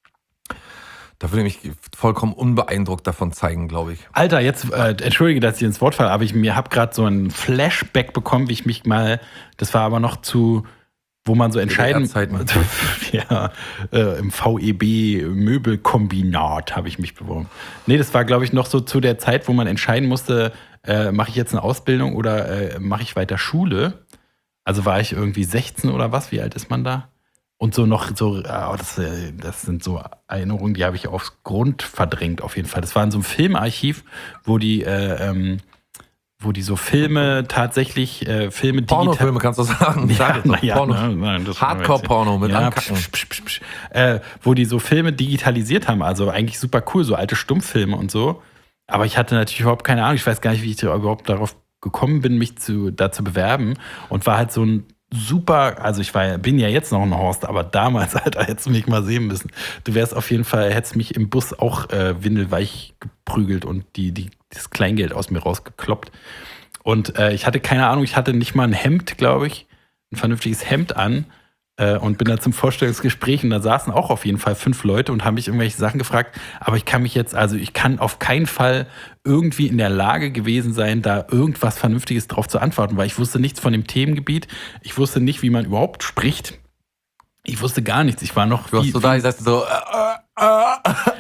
Da würde ich mich vollkommen unbeeindruckt davon zeigen, glaube ich. Alter, jetzt, äh, entschuldige, dass ich ins Wort falle, aber ich mir habe gerade so ein Flashback bekommen, wie ich mich mal, das war aber noch zu, wo man so entscheiden, ja, äh, im V E B Möbelkombinat habe ich mich beworben. Nee, das war, glaube ich, noch so zu der Zeit, wo man entscheiden musste, äh, mache ich jetzt eine Ausbildung oder äh, mache ich weiter Schule? Also war ich irgendwie sechzehn oder was? Wie alt ist man da? Und so noch so, äh, das, äh, das sind so Erinnerungen, die habe ich aufs Grund verdrängt auf jeden Fall. Das war in so einem Filmarchiv, wo die äh, ähm, wo die so Filme tatsächlich, äh, Filme digital... Pornofilme kannst du sagen. Ja, Sag ja, Porno. nein, nein, das Hardcore-Porno mit ja, Ankacken. psch, psch, psch, psch. Äh, wo die so Filme digitalisiert haben, also eigentlich super cool, so alte Stummfilme und so. Aber ich hatte natürlich überhaupt keine Ahnung, ich weiß gar nicht, wie ich überhaupt darauf gekommen bin, mich zu, da zu bewerben und war halt so ein super, also ich war, bin ja jetzt noch ein Horst, aber damals, Alter, hättest du mich mal sehen müssen. Du wärst auf jeden Fall, hättest mich im Bus auch äh, windelweich geprügelt und die, die, das Kleingeld aus mir rausgekloppt. Und äh, ich hatte keine Ahnung, ich hatte nicht mal ein Hemd, glaube ich, ein vernünftiges Hemd an äh, und bin da zum Vorstellungsgespräch und da saßen auch auf jeden Fall fünf Leute und haben mich irgendwelche Sachen gefragt. Aber ich kann mich jetzt, also ich kann auf keinen Fall irgendwie in der Lage gewesen sein, da irgendwas Vernünftiges drauf zu antworten, weil ich wusste nichts von dem Themengebiet. Ich wusste nicht, wie man überhaupt spricht. Ich wusste gar nichts. Ich war noch... Du hast wie, so da, ich sagst so, äh, äh,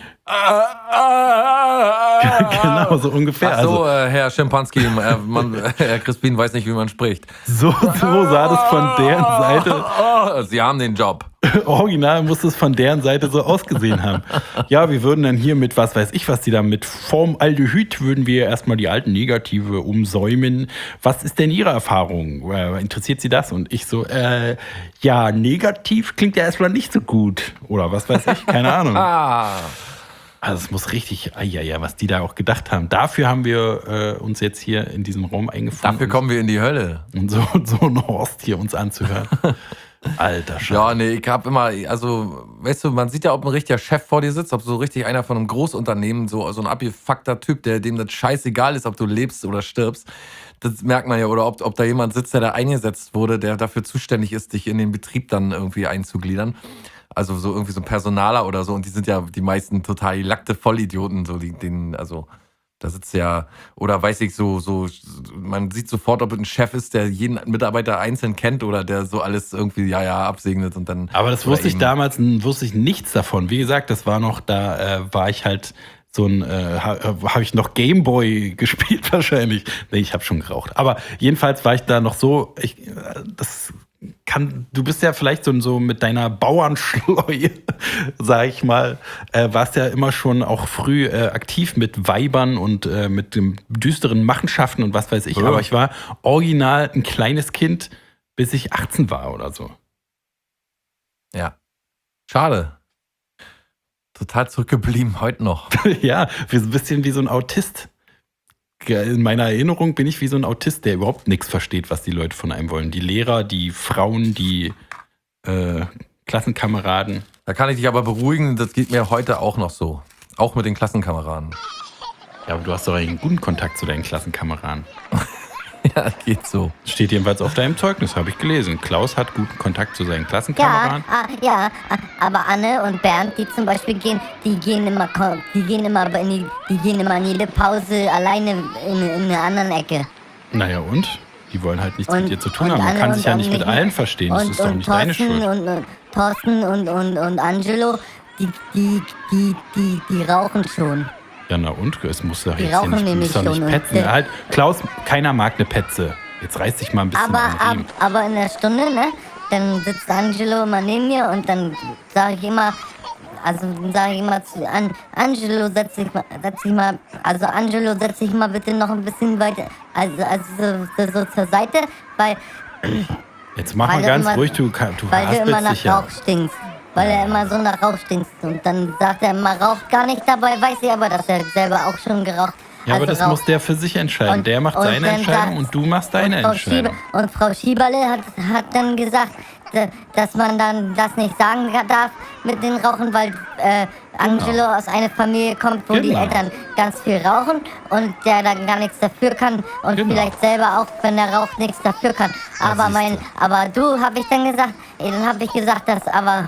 genau, so ungefähr. Ach so, Also, äh, Herr Schimpanski, äh, man, Herr Crispin weiß nicht, wie man spricht. so, so sah das von deren Seite. Sie haben den Job. Original muss es von deren Seite so ausgesehen haben. Ja, wir würden dann hier mit, was weiß ich, was die da mit Formaldehyd, würden wir erstmal die alten Negative umsäumen. Was ist denn Ihre Erfahrung? Äh, interessiert Sie das? Und ich so, äh, ja, negativ klingt ja erstmal nicht so gut. Oder was weiß ich, keine Ahnung. Ah. Also es muss richtig, ah, ja, ja, was die da auch gedacht haben. Dafür haben wir äh, uns jetzt hier in diesem Raum eingefunden. Dafür kommen wir in die Hölle. Und so, so ein Horst hier uns anzuhören. Alter Scheiße. Ja, nee, ich hab immer, also, weißt du, man sieht ja, ob ein richtiger Chef vor dir sitzt, ob so richtig einer von einem Großunternehmen, so, so ein abgefuckter Typ, der dem das scheißegal ist, ob du lebst oder stirbst. Das merkt man ja, oder ob, ob da jemand sitzt, der da eingesetzt wurde, der dafür zuständig ist, dich in den Betrieb dann irgendwie einzugliedern. Also so irgendwie so ein Personaler oder so, und die sind ja die meisten total gelackte Vollidioten, so, die, denen, also, Da sitzt ja, oder weiß ich, so, so, man sieht sofort, ob es ein Chef ist, der jeden Mitarbeiter einzeln kennt oder der so alles irgendwie, ja, ja, absegnet und dann. Aber das wusste ich damals, wusste ich nichts davon. Wie gesagt, das war noch, da äh, war ich halt so ein, äh, habe ich noch Gameboy gespielt wahrscheinlich. Nee, ich habe schon geraucht. Aber jedenfalls war ich da noch so, ich, das kann, du bist ja vielleicht so, so mit deiner Bauernschleue, sag ich mal, äh, warst ja immer schon auch früh äh, aktiv mit Weibern und äh, mit dem düsteren Machenschaften und was weiß ich. Ja. Aber ich war original ein kleines Kind, bis ich achtzehn war oder so. Ja. Schade. Total zurückgeblieben, heute noch. Ja, wie so ein bisschen wie so ein Autist. In meiner Erinnerung bin ich wie so ein Autist, der überhaupt nichts versteht, was die Leute von einem wollen. Die Lehrer, die Frauen, die äh, Klassenkameraden. Da kann ich dich aber beruhigen, das geht mir heute auch noch so. Auch mit den Klassenkameraden. Ja, aber du hast doch einen guten Kontakt zu deinen Klassenkameraden. Ja, geht so. Steht jedenfalls auf deinem Zeugnis, habe ich gelesen. Klaus hat guten Kontakt zu seinen Klassenkameraden. Ja, ja, aber Anne und Bernd, die zum Beispiel gehen, die gehen immer, die gehen immer, in die, die gehen immer in jede Pause alleine in, in einer anderen Ecke. Naja und? Die wollen halt nichts und, mit dir zu tun haben. Man kann sich ja nicht mit allen verstehen. Das und, ist doch und nicht Thorsten deine Schuld. Und, und Thorsten und, und, und Angelo, die, die, die, die, die rauchen schon. Ja, na und? Es muss doch Die jetzt hier nicht, nämlich muss doch nicht schon petzen. und, Halt, Klaus, keiner mag eine Petze. Jetzt reiß dich mal ein bisschen aber, am Riemen. ab, aber in der Stunde, ne, dann sitzt Angelo immer neben mir und dann sage ich immer, also dann sage ich immer zu An, Angelo, setz dich mal, setz dich mal, also Angelo, setz dich mal bitte noch ein bisschen weiter, also, also so, so zur Seite, weil... Jetzt mach mal ganz immer, ruhig, du, du Weil du immer nach ja. Rauch stinkst. Weil er immer so nach Rauch stinkt. Und dann sagt er immer, raucht gar nicht dabei, weiß ich aber, dass er selber auch schon geraucht. Ja, aber also das raucht. muss der für sich entscheiden. Und, der macht und seine Entscheidung und du machst deine und Frau Entscheidung. Schieber, und Frau Schieberle hat, hat dann gesagt, dass man dann das nicht sagen darf mit den Rauchen, weil äh, Angelo genau. aus einer Familie kommt, wo genau. die Eltern ganz viel rauchen und der dann gar nichts dafür kann und genau. vielleicht selber auch, wenn er raucht, nichts dafür kann. Aber mein, aber du, habe ich dann gesagt, dann habe ich gesagt, dass aber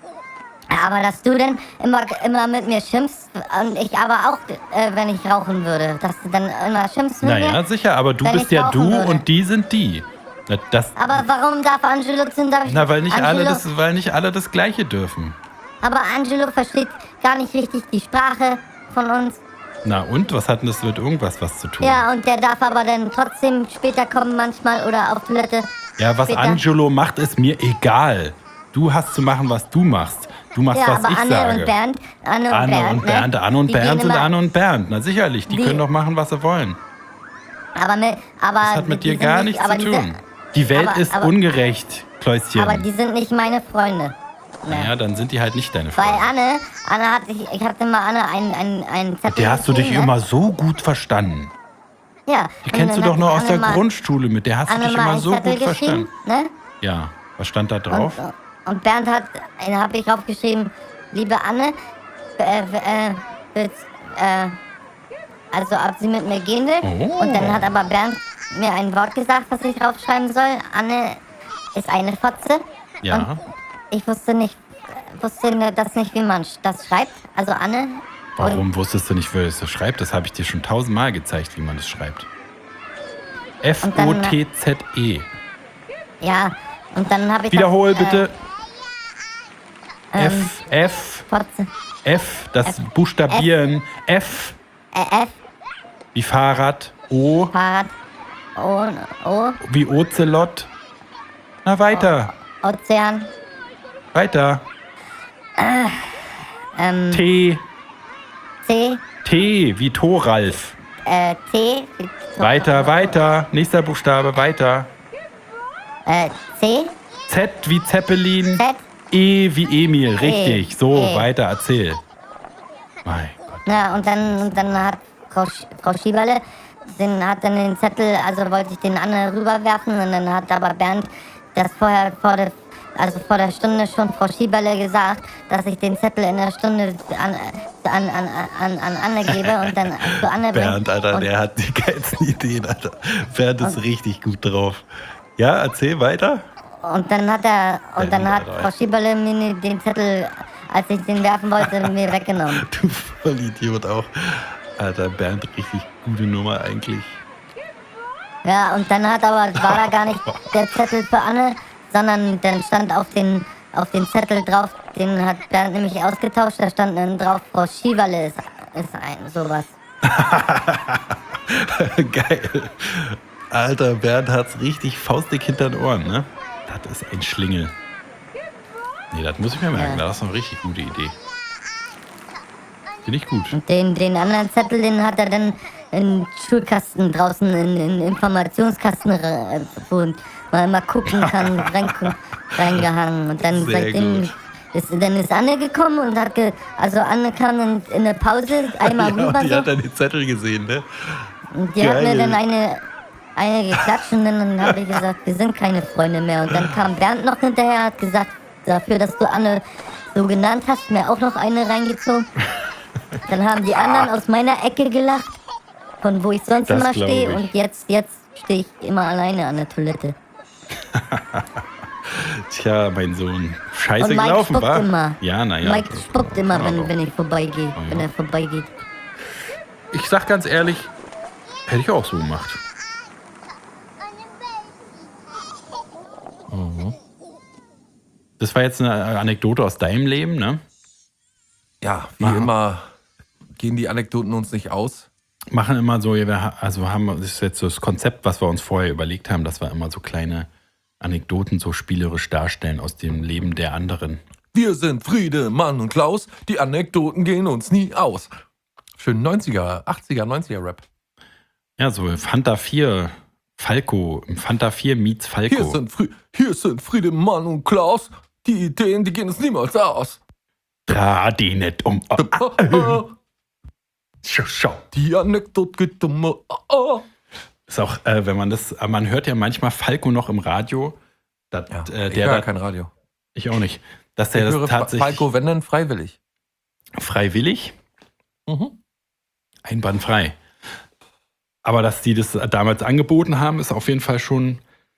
aber dass du denn immer, immer mit mir schimpfst und ich aber auch, äh, wenn ich rauchen würde, dass du dann immer schimpfst mit naja, mir. Naja, sicher, aber du bist ja du würde. Und die sind die. Das, aber warum darf Angelo zum Beispiel... Na, weil nicht, Angelo, alle das, weil nicht alle das Gleiche dürfen. Aber Angelo versteht gar nicht richtig die Sprache von uns. Na und? Was hat denn das mit irgendwas was zu tun? Ja, und der darf aber dann trotzdem später kommen manchmal oder auf Toilette. Ja, was später. Angelo macht, ist mir egal. Du hast zu machen, was du machst. Du machst, ja, was aber ich Anne sage. Und Bernd, Anne und Anne Bernd, und Bernd, ne? Anne und die Bernd sind immer, Anne und Bernd. Na sicherlich, die, die können doch machen, was sie wollen. Aber, mit, aber das hat mit dir gar nichts zu tun. Die Welt aber, ist aber, ungerecht, Kläuschen. Aber die sind nicht meine Freunde. Naja, ne? Dann sind die halt nicht deine Freunde. Weil Anne, Anne hat, ich, ich hatte mal Anne einen, einen, einen Zettel. Mit der hast du dich ne? immer so gut verstanden. Ja. Die kennst du doch noch aus der Grundschule, mit der hast du dich immer so gut verstanden. Ne? Ja, was stand da drauf? Und, und Bernd hat, da habe ich aufgeschrieben, liebe Anne, äh, äh, willst, äh, also ob sie mit mir gehen will. Oh. Und dann hat aber Bernd mir ein Wort gesagt, was ich draufschreiben soll. Anne ist eine Fotze. Ja. Und ich wusste nicht, wusste das nicht, wie man das schreibt. Also Anne. Warum wusstest du nicht, wie es das schreibt? Das habe ich dir schon tausendmal gezeigt, wie man das schreibt. F O T Z E. Ja, und dann habe ich... Wiederhol das, bitte. Äh, F, F, Fotze. F, das F, Buchstabieren. F. Äh, F. Wie Fahrrad. O. Fahrrad. O. O. Wie Ozelot. Na, weiter. O, Ozean. Weiter. Äh, ähm, T. C. T, wie Thoralf. Äh, T. Wie Tor weiter, weiter. Nächster Buchstabe, weiter. Äh, C. Z wie Zeppelin. Z. E wie Emil, richtig. E. So, e. weiter, erzähl. Mein Gott. Ja, und dann, dann hat Frau, Sch Frau Schieberle, den, hat dann den Zettel, also wollte ich den Anne rüberwerfen und dann hat aber Bernd das vorher vor der, also vor der Stunde schon Frau Schieberle gesagt, dass ich den Zettel in der Stunde an, an, an, an, an Anne gebe und dann zu Anne bringe. Bernd, Alter, der hat die geilsten Ideen, Alter. Bernd ist richtig gut drauf. Ja, erzähl weiter. Und dann hat er, und dann hat Frau Schieberle mir den Zettel, als ich den werfen wollte, mir weggenommen. Du Vollidiot auch. Alter, Bernd, richtig gute Nummer eigentlich. Ja, und dann hat aber, war da gar nicht der Zettel für Anne, sondern dann stand auf den, auf den Zettel drauf, den hat Bernd nämlich ausgetauscht, da stand dann drauf, Frau Schieberle ist, ist ein, sowas. Geil. Alter, Bernd hat's richtig faustdick hinter den Ohren, ne? Das ist ein Schlingel. Nee, das muss ich mir merken, Ja. das ist eine richtig gute Idee. Finde ich gut. Und den, den anderen Zettel, den hat er dann in den Schulkasten draußen, in den Informationskasten, re- wo man mal gucken kann, rein, reingehangen. Und dann, Sehr seitdem gut. ist, dann ist Anne gekommen und hat, ge, also Anne kam in, in der Pause einmal Ja, rüber die so, hat dann den Zettel gesehen, ne? und die hat mir geil. dann eine, eine geklatscht und dann habe ich gesagt, wir sind keine Freunde mehr. Und dann kam Bernd noch hinterher, hat gesagt, dafür, dass du Anne so genannt hast, mir auch noch eine reingezogen. Dann haben die anderen aus meiner Ecke gelacht, von wo ich sonst Das immer glaub stehe. ich. Und jetzt, jetzt stehe ich immer alleine an der Toilette. Tja, mein Sohn. Scheiße Und Mike gelaufen, spuckt war? immer. Ja, naja. Mike spuckt immer, Ja, wenn, doch. wenn ich vorbeigehe, wenn er vorbeigeht. Ich sag ganz ehrlich, hätte ich auch so gemacht. Das war jetzt eine Anekdote aus deinem Leben, ne? Ja, wie Aha. immer gehen die Anekdoten uns nicht aus. Machen immer so, wir ha- also haben, das ist jetzt so das Konzept, was wir uns vorher überlegt haben, dass wir immer so kleine Anekdoten so spielerisch darstellen aus dem Leben der anderen. Wir sind Friedemann und Klaus, die Anekdoten gehen uns nie aus. Schön neunziger, achtziger, neunziger Rap. Ja, so Fanta vier, Falco, Fanta vier meets Hier Falco. sind, Fri hier sind Friedemann und Klaus, die Ideen, die gehen uns niemals aus. Dreh die nicht um. Oh, ah, äh. Schau, schau. Die Anekdote geht um. Oh, oh. Ist auch, äh, wenn man das, man hört ja manchmal Falco noch im Radio. Dat, Ja, äh, ich der höre dat, kein Radio. ich auch nicht. Dass Ich der das höre Fa- tatsächlich Falco, wenn denn freiwillig. freiwillig, Mhm. einwandfrei. Aber dass die das damals angeboten haben, ist auf jeden Fall schon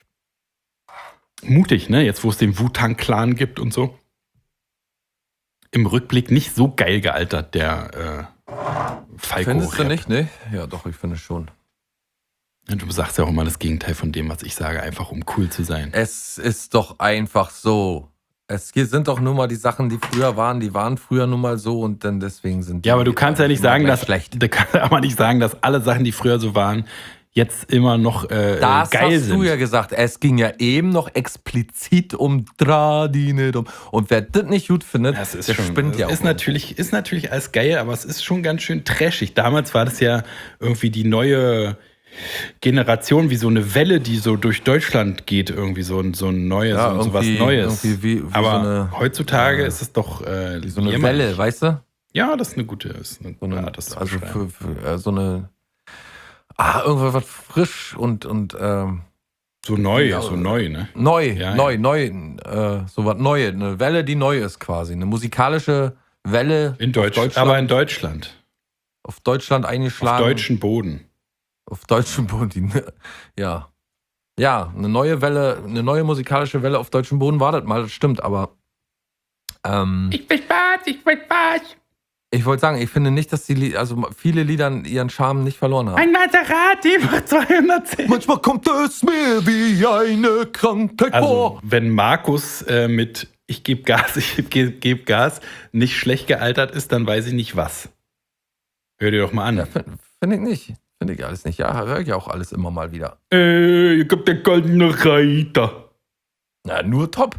mutig, ne? Jetzt, wo es den Wu-Tang-Clan gibt und so. Im Rückblick nicht so geil gealtert, der äh, Falco. Findest du nicht, ne? Ja, doch, ich finde schon. Du sagst ja auch immer das Gegenteil von dem, was ich sage, einfach um cool zu sein. Es ist doch einfach so. Es hier sind doch nur mal die Sachen, die früher waren, die waren früher nun mal so und dann deswegen sind die. Ja, aber du kannst ja nicht immer sagen, gleich dass schlecht. Du kannst aber nicht sagen, dass alle Sachen, die früher so waren, jetzt immer noch äh, Das geil hast sind. du ja gesagt. Es ging ja eben noch explizit um Tradine. Und wer das nicht gut findet, Das ist der schon, spinnt das ja auch. ist natürlich, ist natürlich alles geil, aber es ist schon ganz schön trashig. Damals war das ja irgendwie die neue Generation, wie so eine Welle, die so durch Deutschland geht, irgendwie so ein, so ein neues, Ja, so, so was irgendwie- Neues. irgendwie wie- wie aber so eine- heutzutage äh, ist es doch äh, so eine jämmerlich. Welle, weißt du? Ja, das ist eine gute, ist eine So eine, gute Art, das zu also beschreiben. für, für äh, so eine. Ah, irgendwas was frisch und, und ähm, So neu, ja, so neu, ne? neu, Ja, neu, ja. neu, äh, so was Neue. Eine Welle, die neu ist quasi. Eine musikalische Welle In Deutsch, auf Deutschland, aber in Deutschland. auf Deutschland Auf eingeschlagen. deutschen Boden. Auf deutschem Boden. Die, ja. Ja, eine neue Welle, eine neue musikalische Welle auf deutschem Boden war das mal, das stimmt, aber ähm, Ich will Spaß, ich will Spaß. ich wollte sagen, ich finde nicht, dass die Lieder, also viele Lieder ihren Charme nicht verloren haben. Ein Maserati macht zweihundertzehn. Manchmal kommt es mir wie eine Krankheit Also, vor. wenn Markus äh, mit Ich gebe Gas, ich gebe geb Gas nicht schlecht gealtert ist, dann weiß ich nicht was. Hör dir doch mal an. Ja, finde find ich nicht. Finde ich alles nicht. Ja, höre ich auch alles immer mal wieder. Äh, ihr kommt der goldene Reiter. Na, nur top.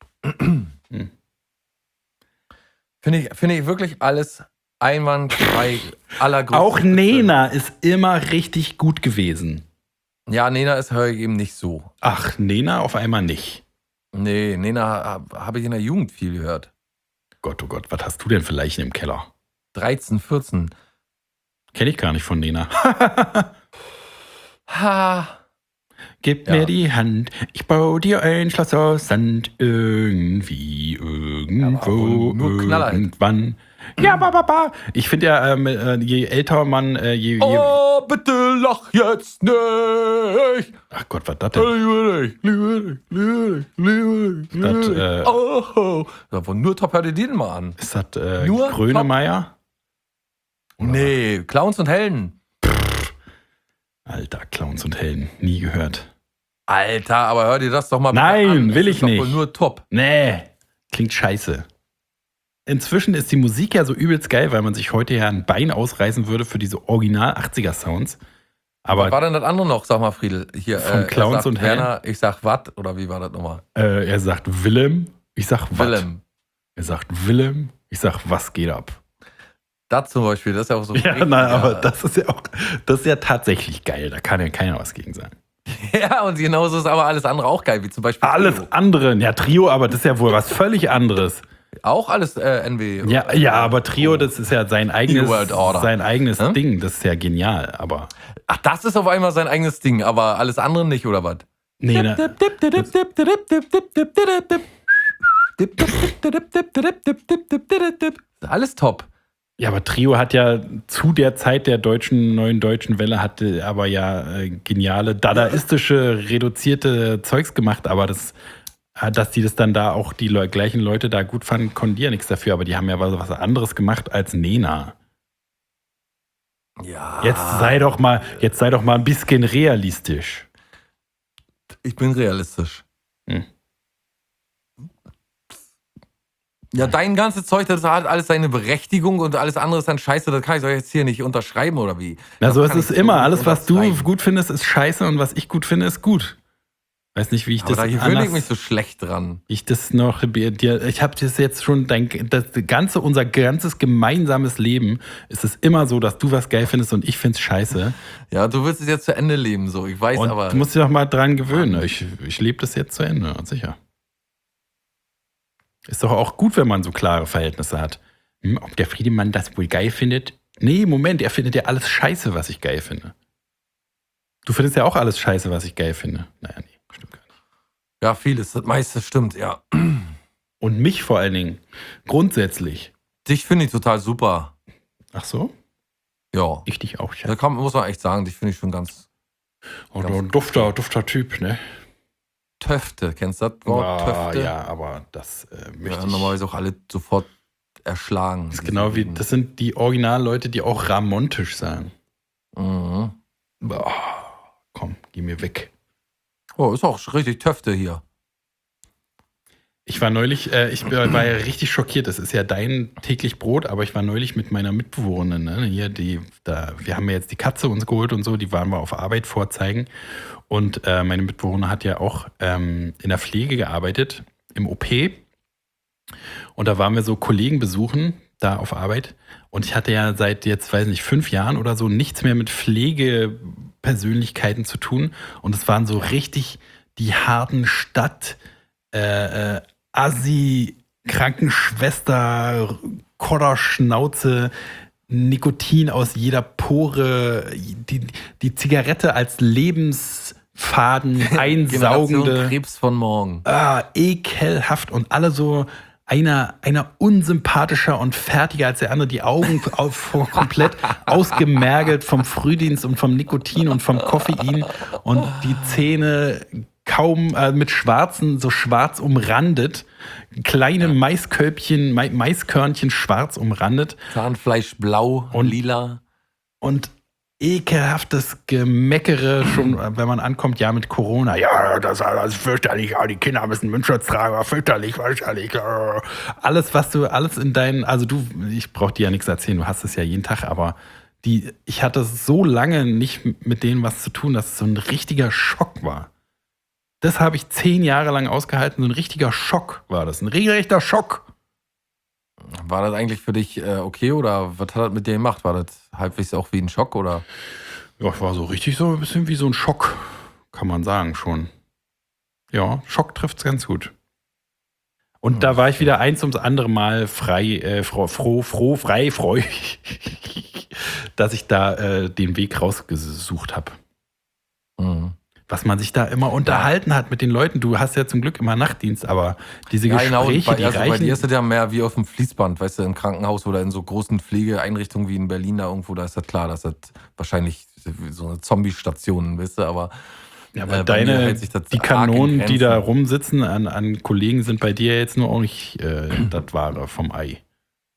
Finde ich, finde ich wirklich alles einwandfrei, allergrößte Auch Spitze. Nena ist immer richtig gut gewesen. Ja, Nena ist höre ich eben nicht so. Ach, Nena auf einmal nicht. Nee, Nena habe hab ich in der Jugend viel gehört. Gott, oh Gott, was hast du denn für Leichen im Keller? dreizehn, vierzehn. Kenn ich gar nicht von Nena. Ha. Gib Ja. mir die Hand, ich baue dir ein Schloss aus Sand. Irgendwie, irgendwo, wohl nur Knaller. irgendwann. Ja, ba, ba, ba. Ich finde ja, ähm, äh, je älter man, äh, je, je. Oh, bitte lach jetzt nicht. Ach Gott, was das denn? Liebe dich, liebe dich, liebe dich, liebe dich, liebe Das, dich. äh, Oh, ja, von nur top, hör dir den mal an. Ist das äh, Nur Grönemeyer? Oder Nee, Clowns und Helden. Alter, Clowns und Helden. Nie gehört. Alter, aber hör dir das doch mal Nein, bitte an. will Das ich ist doch nicht. wohl nur top. Nee, klingt scheiße. Inzwischen ist die Musik ja so übelst geil, weil man sich heute ja ein Bein ausreißen würde für diese original achtziger-Sounds. Aber Was war denn das andere noch, sag mal, Friedel? Hier, Von äh, Clowns er sagt und Werner, ich sag wat, oder wie war das nochmal? äh, er sagt Willem, ich sag was. Willem. Er sagt Willem, ich sag was geht ab. Das zum Beispiel, das ist ja auch so. Ja, richtig, nein, aber ja. das ist ja auch, das ist ja tatsächlich geil. Da kann ja keiner was gegen sagen. Ja, und genauso ist aber alles andere auch geil, wie zum Beispiel. Alles Trio. andere, ja Trio, aber das ist ja wohl was völlig anderes. Auch alles äh, N W. Ja, ja, aber Trio, das ist ja sein eigenes, World Order. sein eigenes Hm? Ding. Das ist ja genial, aber Ach, das ist auf einmal sein eigenes Ding, aber alles andere nicht, oder was? nee, ne, Alles top. ja, aber Trio hat ja zu der Zeit der deutschen, neuen deutschen Welle hatte aber ja äh, geniale, dadaistische, reduzierte Zeugs gemacht, aber das, äh, dass die das dann da auch die Le gleichen Leute da gut fanden, konnten die ja nichts dafür, aber die haben ja was, was anderes gemacht als Nena. Ja. Jetzt sei doch mal, jetzt sei doch mal ein bisschen realistisch. Ich bin realistisch. Hm. Ja, dein ganzes Zeug, das hat alles seine Berechtigung und alles andere ist dann scheiße, das kann ich doch jetzt hier nicht unterschreiben, oder wie? Na, so Das ist kann es ich immer. so nicht Alles, was du unterschreiben. gut findest, ist scheiße und was ich gut finde, ist gut. Weiß nicht, wie ich Aber das da gewöhne anders, ich mich so schlecht dran. ich das noch dir, ich habe das jetzt schon dein das ganze unser ganzes gemeinsames Leben ist es immer so, dass du was geil findest und ich find's scheiße. Ja, du willst es jetzt zu Ende leben, so. Ich weiß Und aber. du musst dich doch mal dran gewöhnen. Ich, ich lebe das jetzt zu Ende, sicher. Ist doch auch gut, wenn man so klare Verhältnisse hat. Hm, ob der Friedemann das wohl geil findet? Nee, Moment, er findet ja alles scheiße, was ich geil finde. Du findest ja auch alles scheiße, was ich geil finde. Naja, nee, stimmt gar nicht. Ja, vieles, das meiste stimmt, ja. Und mich vor allen Dingen. Grundsätzlich. Dich finde ich total super. Ach so? Ja. Ich dich auch, Da Schatz. kann, muss man echt sagen, dich finde ich schon ganz. Und ein dufter, dufter Typ, ne? Töfte, kennst du das Wort? Ah, Töfte? ja, aber das äh, möchte Ja, ich. normalerweise auch alle sofort erschlagen. Das ist genau wie, das sind die Originalleute, die auch Ramontisch sagen. Mhm. Boah, komm, geh mir weg. Oh, ist auch richtig Töfte hier. Ich war neulich, äh, ich war war ja richtig schockiert. Das ist ja dein täglich Brot, aber ich war neulich mit meiner Mitbewohnerin, ne? Hier, die, da, wir haben ja jetzt die Katze uns geholt und so, die waren wir auf Arbeit vorzeigen. Und äh, meine Mitbewohnerin hat ja auch ähm, in der Pflege gearbeitet, im O P. Und da waren wir so Kollegen besuchen, da auf Arbeit. Und ich hatte ja seit jetzt, weiß nicht, fünf Jahren oder so nichts mehr mit Pflegepersönlichkeiten zu tun. Und es waren so richtig die harten Stadt, äh, äh, Assi, Krankenschwester, Kodderschnauze, Nikotin aus jeder Pore, die, die Zigarette als Lebensfaden Generation einsaugende. Krebs von morgen. Ah, ekelhaft und alle so einer, einer unsympathischer und fertiger als der andere, die Augen auf, komplett ausgemergelt vom Frühdienst und vom Nikotin und vom Koffein und die Zähne kaum äh, mit schwarzen, so schwarz umrandet, kleine Maiskölbchen, Ma Maiskörnchen schwarz umrandet Zahnfleisch blau Und- lila. und ekelhaftes Gemeckere, schon wenn man ankommt, ja, mit Corona. Ja, das ist alles fürchterlich. Ja, die Kinder müssen Mundschutz tragen. Fürchterlich, fürchterlich. Ja. Alles, was du, alles in deinen, also du, ich brauch dir ja nichts erzählen, du hast es ja jeden Tag, aber die, ich hatte so lange nicht mit denen was zu tun, dass es so ein richtiger Schock war. Das habe ich zehn Jahre lang ausgehalten. So ein richtiger Schock war das. Ein regelrechter Schock. War das eigentlich für dich äh, okay oder was hat das mit dir gemacht? War das halbwegs auch wie ein Schock oder? Ja, ich war so richtig so ein bisschen wie so ein Schock, kann man sagen schon. Ja, Schock trifft's ganz gut. Und da war ich wieder eins ums andere Mal frei, äh, froh, froh, froh, frei, freu, dass ich da äh, den Weg rausgesucht habe. Mhm. Was man sich da immer unterhalten hat mit den Leuten. Du hast ja zum Glück immer Nachtdienst, aber diese Ja, genau. Und Gespräche, bei, die also bei reichen... dir ist das ja mehr wie auf dem Fließband, weißt du, im Krankenhaus oder in so großen Pflegeeinrichtungen wie in Berlin da irgendwo, da ist das klar, dass das wahrscheinlich so eine Zombie-Station, weißt du, aber Ja, aber Äh, bei mir deine, hält sich das die arg in Kanonen, die Grenzen. da rumsitzen an, an Kollegen, sind bei dir jetzt nur auch nicht äh, das Wahre vom Ei.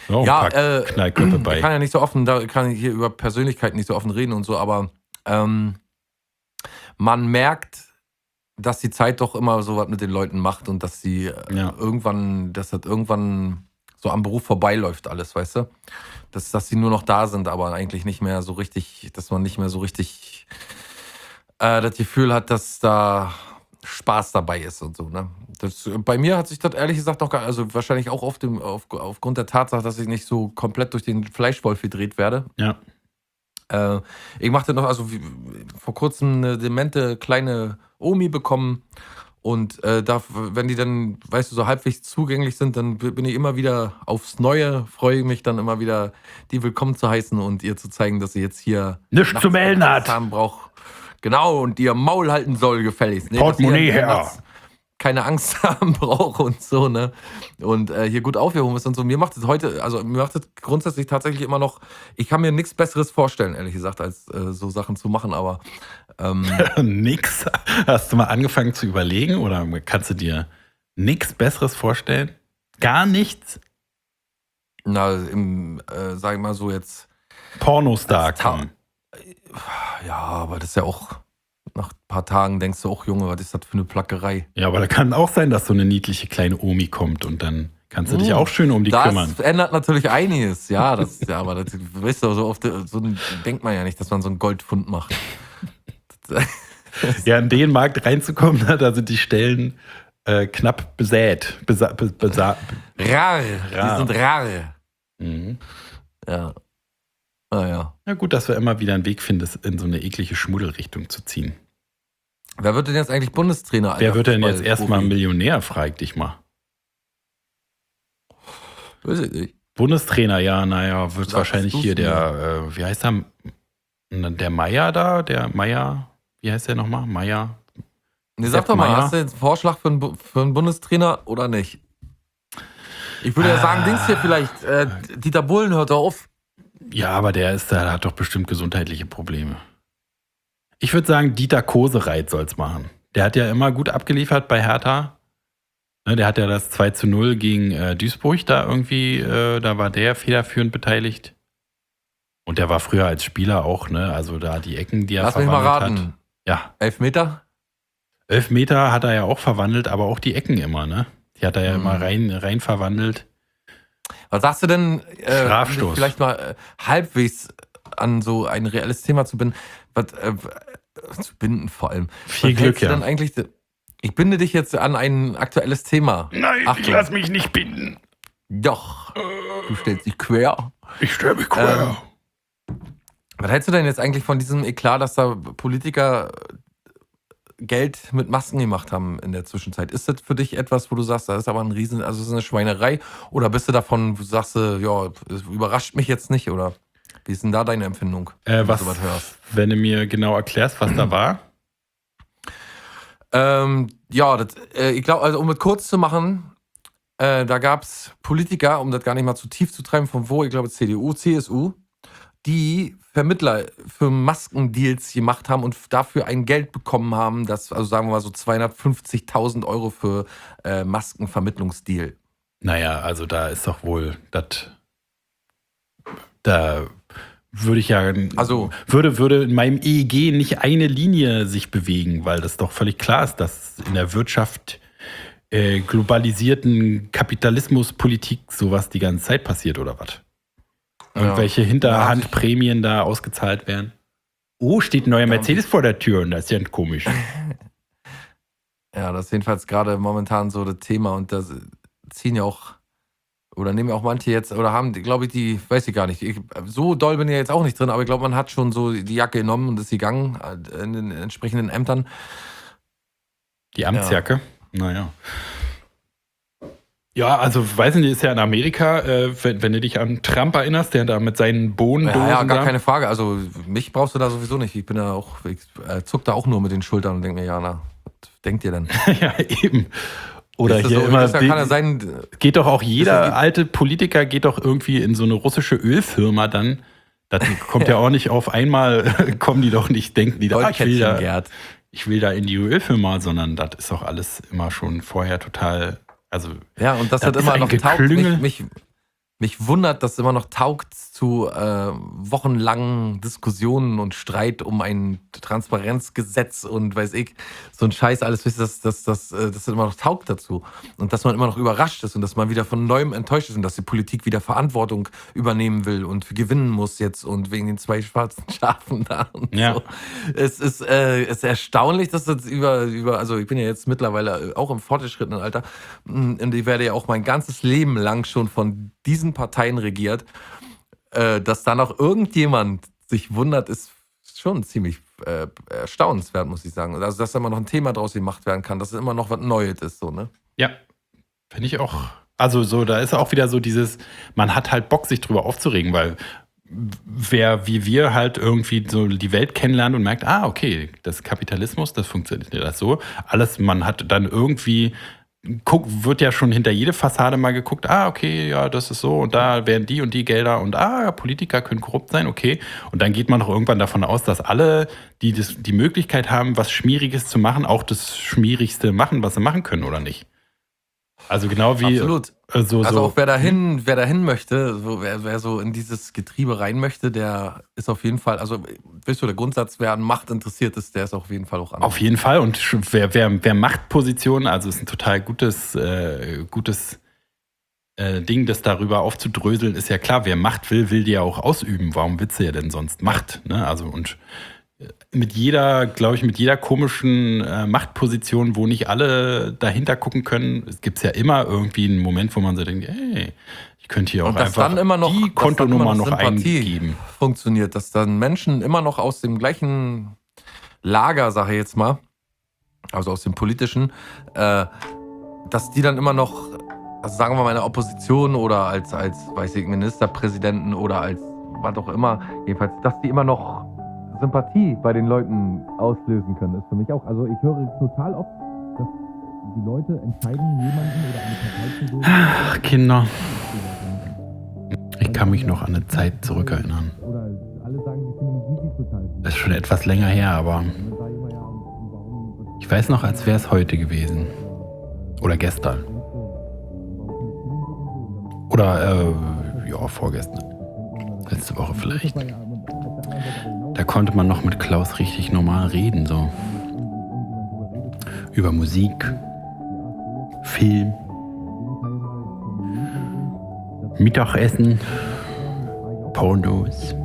Auch Ja, ein paar äh, Knallköpfe Ich bei. kann ja nicht so offen, da kann ich hier über Persönlichkeiten nicht so offen reden und so, aber ähm, man merkt, dass die Zeit doch immer so was mit den Leuten macht und dass sie äh, Ja. irgendwann, dass das irgendwann so am Beruf vorbeiläuft alles, weißt du? Dass, dass sie nur noch da sind, aber eigentlich nicht mehr so richtig, dass man nicht mehr so richtig äh, das Gefühl hat, dass da Spaß dabei ist und so, ne? Das, bei mir hat sich das ehrlich gesagt noch gar, also wahrscheinlich auch auf dem, auf, aufgrund der Tatsache, dass ich nicht so komplett durch den Fleischwolf gedreht werde. Ja. Äh, ich machte noch, also wie, vor kurzem eine demente kleine Omi bekommen und äh, da, wenn die dann, weißt du, so halbwegs zugänglich sind, dann bin ich immer wieder aufs Neue, freue mich dann immer wieder, die willkommen zu heißen und ihr zu zeigen, dass sie jetzt hier Nichts nachts zu melden Angst hat. haben braucht. Genau, und ihr Maul halten soll gefälligst. Ne? Portemonnaie Dass ihr her. nachts keine Angst haben braucht und so, ne? Und äh, hier gut aufgehoben ist und so. Mir macht es heute, also mir macht es grundsätzlich tatsächlich immer noch, ich kann mir nichts Besseres vorstellen, ehrlich gesagt, als äh, so Sachen zu machen, aber ähm, Nix. Hast du mal angefangen zu überlegen oder kannst du dir nichts Besseres vorstellen? Gar nichts? na, im, äh, sag ich mal so jetzt, Pornostar Als Ta- kommen. ja, aber das ist ja auch, nach ein paar Tagen denkst du auch, Junge, was ist das für eine Plackerei? Ja, aber da kann auch sein, dass so eine niedliche kleine Omi kommt und dann kannst du dich auch schön um die das kümmern. ändert natürlich einiges, ja, das, ja aber das, weißt du, so oft, so ein- denkt man ja nicht, dass man so einen Goldfund macht. Ja, in den Markt reinzukommen, da sind die Stellen äh, knapp besät. Besa be besa Rar, Rar. die sind rar. mhm. Ja. Naja. Ja, gut, dass du immer wieder einen Weg findest, in so eine eklige Schmuddelrichtung zu ziehen. Wer wird denn jetzt eigentlich Bundestrainer? Wer alter wird denn jetzt Fußball- erstmal Profi? Millionär, frag dich mal. Weiß ich nicht. Bundestrainer, ja, naja, wird Sagst wahrscheinlich du's hier mir? der, äh, wie heißt der? Der Meier da, der Meier, wie heißt der nochmal? Meier. Nee, sag Sepp doch mal, Meier? hast du jetzt einen Vorschlag für einen, Bu- für einen Bundestrainer oder nicht? Ich würde ja sagen, Ah. Dings hier vielleicht, äh, Dieter Bohlen hört auf. Ja, aber der ist, der hat doch bestimmt gesundheitliche Probleme. Ich würde sagen, Dieter Kosereit soll's machen. Der hat ja immer gut abgeliefert bei Hertha. Ne, der hat ja das zwei zu null gegen äh, Duisburg da irgendwie, äh, da war der federführend beteiligt. Und der war früher als Spieler auch, ne? Also da die Ecken, die er Lass mich mal verwandelt raten. hat. Ja, Elfmeter? elf Meter hat er ja auch verwandelt, aber auch die Ecken immer, ne? Die hat er ja Mhm. immer rein, rein verwandelt. Was sagst du denn, äh, Strafstoß. um dich vielleicht mal äh, halbwegs an so ein reelles Thema zu binden, was, äh, zu binden vor allem. Viel was Glück, hältst du ja. denn eigentlich, ich binde dich jetzt an ein aktuelles Thema. Nein, Achtung. mich nicht binden. Doch, du stellst dich quer. Ich stelle mich Ähm, Was hältst du denn jetzt eigentlich von diesem Eklat, dass da Politiker Geld mit Masken gemacht haben in der Zwischenzeit? Ist das für dich etwas, wo du sagst, das ist aber ein Riesen, also das ist eine Schweinerei? Oder bist du davon, wo du sagst, äh, ja, es überrascht mich jetzt nicht? Oder wie ist denn da deine Empfindung, Äh, wenn was, du sowas hörst? wenn du mir genau erklärst, was da war? Ähm, ja, das, äh, ich glaube, also um es kurz zu machen, äh, da gab es Politiker, um das gar nicht mal zu tief zu treiben, von wo, ich glaube C D U, C S U, die Vermittler für Maskendeals gemacht haben und dafür ein Geld bekommen haben, das, also sagen wir mal so zweihundertfünfzigtausend Euro für äh, Maskenvermittlungsdeal. Naja, also da ist doch wohl, das, da würde ich ja, Also- würde, würde in meinem E E G nicht eine Linie sich bewegen, weil das doch völlig klar ist, dass in der Wirtschaft äh, globalisierten Kapitalismuspolitik sowas die ganze Zeit passiert oder was? Irgendwelche Hinterhandprämien da ausgezahlt werden. Oh, steht ein neuer Mercedes vor der Tür und das ist ja komisch. Ja, das ist jedenfalls gerade momentan so das Thema und das ziehen ja auch, oder nehmen ja auch manche jetzt, oder haben, glaube ich, die, weiß ich gar nicht, ich, so doll bin ich jetzt auch nicht drin, aber ich glaube, man hat schon so die Jacke genommen und ist gegangen äh, in den entsprechenden Ämtern. Die Amtsjacke? Naja. Ja, also weiß nicht, ist ja in Amerika, äh, wenn, wenn du dich an Trump erinnerst, der da mit seinen Bohnendosen Ja, ja, gar da, keine Frage. Also mich brauchst du da sowieso nicht. Ich bin da auch, ich äh, zuck da auch nur mit den Schultern und denke mir, ja, na, was denkt ihr denn? ja, eben. Oder Ist das hier so, immer, das kann ja sein, geht doch auch Ist jeder das- alte Politiker geht doch irgendwie in so eine russische Ölfirma dann. Das kommt ja auch nicht auf einmal, kommen die doch nicht, denken die da, ah, ich will Goldkettchen, da, Gerd. ich will da in die Ölfirma, sondern das ist doch alles immer schon vorher total, also Ja, und das, Das hat ist immer ein noch taugt. Geklüngel. Mich, mich, mich wundert, dass es immer noch taugt zu äh, wochenlangen Diskussionen und Streit um ein Transparenzgesetz und weiß ich, so ein Scheiß alles, dass das, das, das, das immer noch taugt dazu. Und dass man immer noch überrascht ist und dass man wieder von Neuem enttäuscht ist und dass die Politik wieder Verantwortung übernehmen will und gewinnen muss jetzt und wegen den zwei schwarzen Schafen da und Ja. so. Es ist, äh, es ist erstaunlich, dass das über, über, also ich bin ja jetzt mittlerweile auch im fortgeschrittenen Alter und ich werde ja auch mein ganzes Leben lang schon von diesen Parteien regiert. Äh, dass da noch irgendjemand sich wundert, ist schon ziemlich äh, erstaunenswert, muss ich sagen. Also, dass da immer noch ein Thema draus gemacht werden kann, dass es immer noch was Neues ist, so, ne? Ja, finde ich auch. Also so, da ist auch wieder so dieses, man hat halt Bock, sich drüber aufzuregen, weil wer wie wir halt irgendwie so die Welt kennenlernt und merkt, ah, okay, das Kapitalismus, das funktioniert das so. Alles, man hat dann irgendwie Guck, wird ja schon hinter jede Fassade mal geguckt, ah, okay, ja, das ist so und da werden die und die Gelder und ah, Politiker können korrupt sein, okay. Und dann geht man doch irgendwann davon aus, dass alle, die das, die Möglichkeit haben, was Schmieriges zu machen, auch das Schmierigste machen, was sie machen können, oder nicht? Also genau wie... Absolut. Äh, so, also so. auch wer dahin, wer dahin möchte, so, wer, wer so in dieses Getriebe rein möchte, der ist auf jeden Fall, also willst du der Grundsatz, wer an Macht interessiert ist, der ist auf jeden Fall auch an. Auf jeden Fall. Und wer, wer, wer Machtpositionen, also ist ein total gutes, äh, gutes äh, Ding, das darüber aufzudröseln, ist ja klar, wer Macht will, will die ja auch ausüben. Warum willst du ja denn sonst Macht? Ne? Also und mit jeder, glaube ich, mit jeder komischen äh, Machtposition, wo nicht alle dahinter gucken können, es gibt ja immer irgendwie einen Moment, wo man so denkt, hey, ich könnte hier auch und dass einfach dann immer noch, die Kontonummer noch Sympathie eingeben. Funktioniert, dass dann Menschen immer noch aus dem gleichen Lager, sage ich jetzt mal, also aus dem politischen, äh, dass die dann immer noch, also sagen wir mal in der Opposition oder als, als weiß ich, Ministerpräsidenten oder als was auch immer, jedenfalls, dass die immer noch Sympathie bei den Leuten auslösen können, ist für mich auch. Also ich höre total oft, dass die Leute entscheiden, jemanden oder eine Partei zu wählen. Ach, Kinder. Ich kann mich noch an eine Zeit zurückerinnern. Oder alle sagen, die finden Gysi total gut. Das ist schon etwas länger her, aber Und dann sage ich immer, ja, und warum wird ich weiß noch, als wäre es heute gewesen. Oder gestern. Oder, äh, ja, vorgestern. Letzte Woche vielleicht. Da konnte man noch mit Klaus richtig normal reden, so. Über Musik, Film, Mittagessen, Pornos.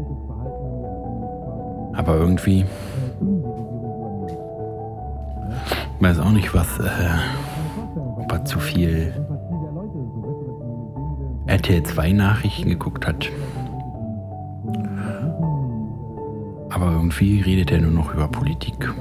Aber irgendwie, weiß auch nicht, was, äh, ob er zu viel R T L zwei Nachrichten geguckt hat. Aber irgendwie redet er nur noch über Politik.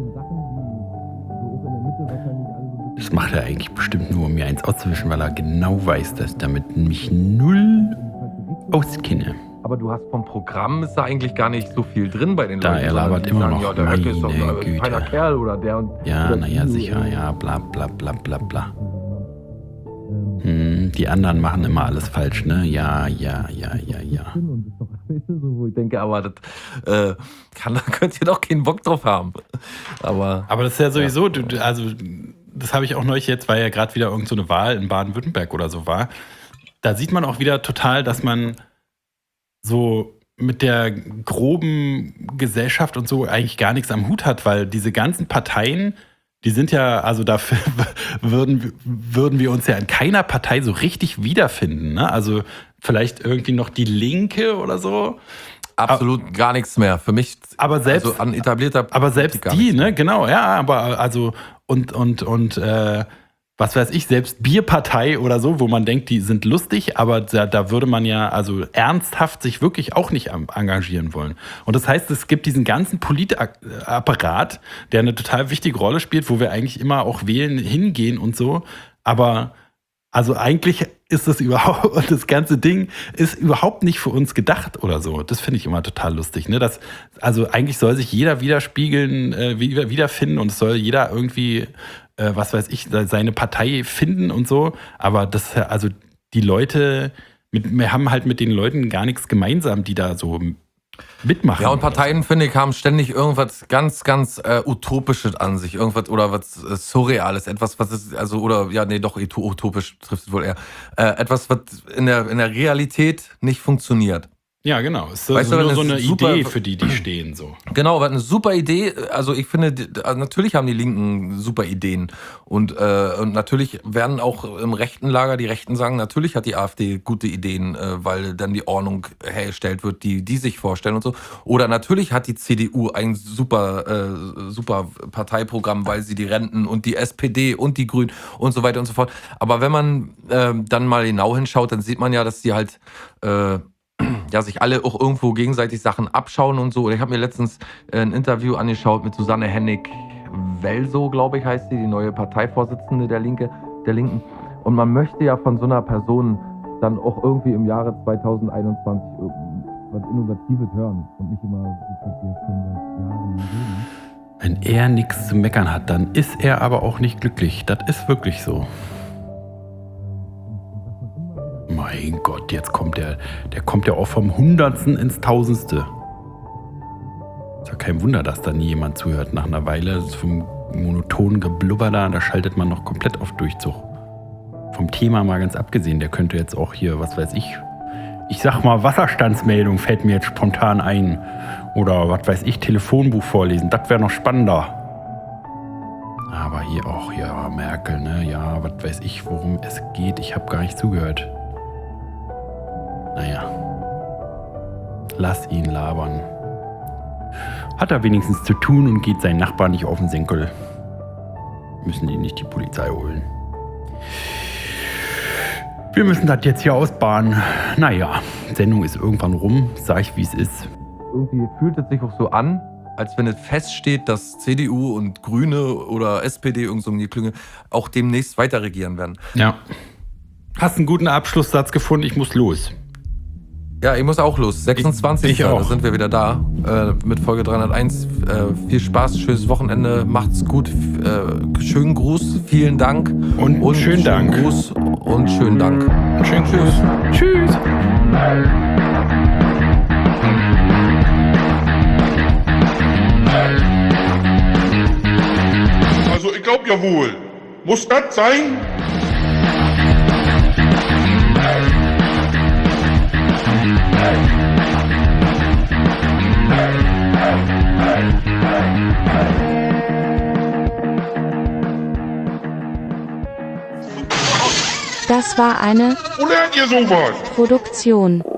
Das macht er eigentlich bestimmt nur, um mir eins auszuwischen, weil er genau weiß, dass ich damit mich null auskenne. Aber du hast vom Programm ist da eigentlich gar nicht so viel drin bei den Da, Leuten. er sondern labert die immer sagen, noch, ja, der Höcke ist doch meine ein Güte. feiner Kerl oder der und Ja, oder naja, die, sicher, äh, ja, bla bla bla bla bla bla. Hm, die anderen machen immer alles falsch, ne? Ja, ja, ja, ja, ja. Und ist doch weißt du, so, wo Ich denke, aber das äh, kann, da könnt ihr doch keinen Bock drauf haben. Aber Aber das ist ja sowieso, du, du- also das habe ich auch neulich jetzt, weil ja gerade wieder irgend so eine Wahl in Baden-Württemberg oder so war. Da sieht man auch wieder total, dass man so mit der groben Gesellschaft und so eigentlich gar nichts am Hut hat, weil diese ganzen Parteien, die sind ja, also dafür würden, würden wir uns ja in keiner Partei so richtig wiederfinden. Ne? Also vielleicht irgendwie noch die Linke oder so. absolut gar nichts mehr. Für mich, Aber selbst- also an etablierter Aber selbst Politik gar die, nichts mehr. ne, genau, ja, aber also und und und äh, was weiß ich, selbst Bierpartei oder so, wo man denkt, die sind lustig, aber da, da würde man ja also ernsthaft sich wirklich auch nicht am- engagieren wollen. Und das heißt, es gibt diesen ganzen Politapparat, der eine total wichtige Rolle spielt, wo wir eigentlich immer auch wählen hingehen und so, aber also eigentlich ist das überhaupt, und das ganze Ding ist überhaupt nicht für uns gedacht oder so. Das finde ich immer total lustig. Ne? Das, also eigentlich soll sich jeder widerspiegeln, äh, wieder, wiederfinden und es soll jeder irgendwie, äh, was weiß ich, seine Partei finden und so. Aber das, also die Leute, mit, wir haben halt mit den Leuten gar nichts gemeinsam, die da so mitmachen. Ja, und Parteien, finde ich, haben ständig irgendwas ganz, ganz äh, Utopisches an sich. Irgendwas oder was äh, Surreales. Etwas, was ist, also, oder, ja, nee, doch, utopisch trifft es wohl eher. Äh, etwas, was in der, in der Realität nicht funktioniert. Ja, genau. Es ist Weißt du, nur wenn so es eine super- Idee, für die die stehen. So. Genau, aber eine super Idee. Also ich finde, die- also natürlich haben die Linken super Ideen. Und, äh, und natürlich werden auch im rechten Lager, die Rechten sagen, natürlich hat die AfD gute Ideen, äh, weil dann die Ordnung hergestellt wird, die die sich vorstellen und so. Oder natürlich hat die C D U ein super, äh, super Parteiprogramm, weil sie die Renten und die S P D und die Grünen und so weiter und so fort. Aber wenn man äh, dann mal genau hinschaut, dann sieht man ja, dass die halt... Äh, ja, sich alle auch irgendwo gegenseitig Sachen abschauen und so. Und ich habe mir letztens äh, ein Interview angeschaut mit Susanne Hennig-Welsow, glaube ich, heißt sie, die neue Parteivorsitzende der Linke, der Linken. Und man möchte ja von so einer Person dann auch irgendwie im Jahre zwanzig einundzwanzig was Innovatives hören und nicht immer, was wir jetzt schon seit Jahren reden. Wenn er nichts zu meckern hat, dann ist er aber auch nicht glücklich. Das ist wirklich so. Mein Gott, jetzt kommt der, der kommt ja auch vom Hundertsten ins Tausendste. Ist ja kein Wunder, dass da nie jemand zuhört. Nach einer Weile vom monotonen Geblubber da, da schaltet man noch komplett auf Durchzug. Vom Thema mal ganz abgesehen, der könnte jetzt auch hier, was weiß ich, ich sag mal Wasserstandsmeldung fällt mir jetzt spontan ein. Oder was weiß ich, Telefonbuch vorlesen, das wäre noch spannender. Aber hier auch, ja, Merkel, ne, ja, was weiß ich, worum es geht, ich habe gar nicht zugehört. Naja, lass ihn labern. Hat er wenigstens zu tun und geht seinen Nachbarn nicht auf den Senkel. Müssen die nicht die Polizei holen. Wir müssen das jetzt hier ausbaden. Naja, Sendung ist irgendwann rum, sag ich wie es ist. Irgendwie fühlt es sich auch so an, als wenn es feststeht, dass C D U und Grüne oder S P D, irgend so eine Klünge, auch demnächst weiter regieren werden. Ja. Hast einen guten Abschlusssatz gefunden, ich muss los. Ja, ich muss auch los. sechsundzwanzig. Ich- ich auch. Da sind wir wieder da äh, mit Folge dreihunderteins. Äh, viel Spaß, schönes Wochenende, macht's gut. Äh, schönen Gruß, vielen Dank. Und schönen Dank. Gruß und schönen Dank. Schönen Gruß. Tschüss. Also ich glaube ja wohl. Muss das sein? Das war eine Wo lernt ihr sowas? Produktion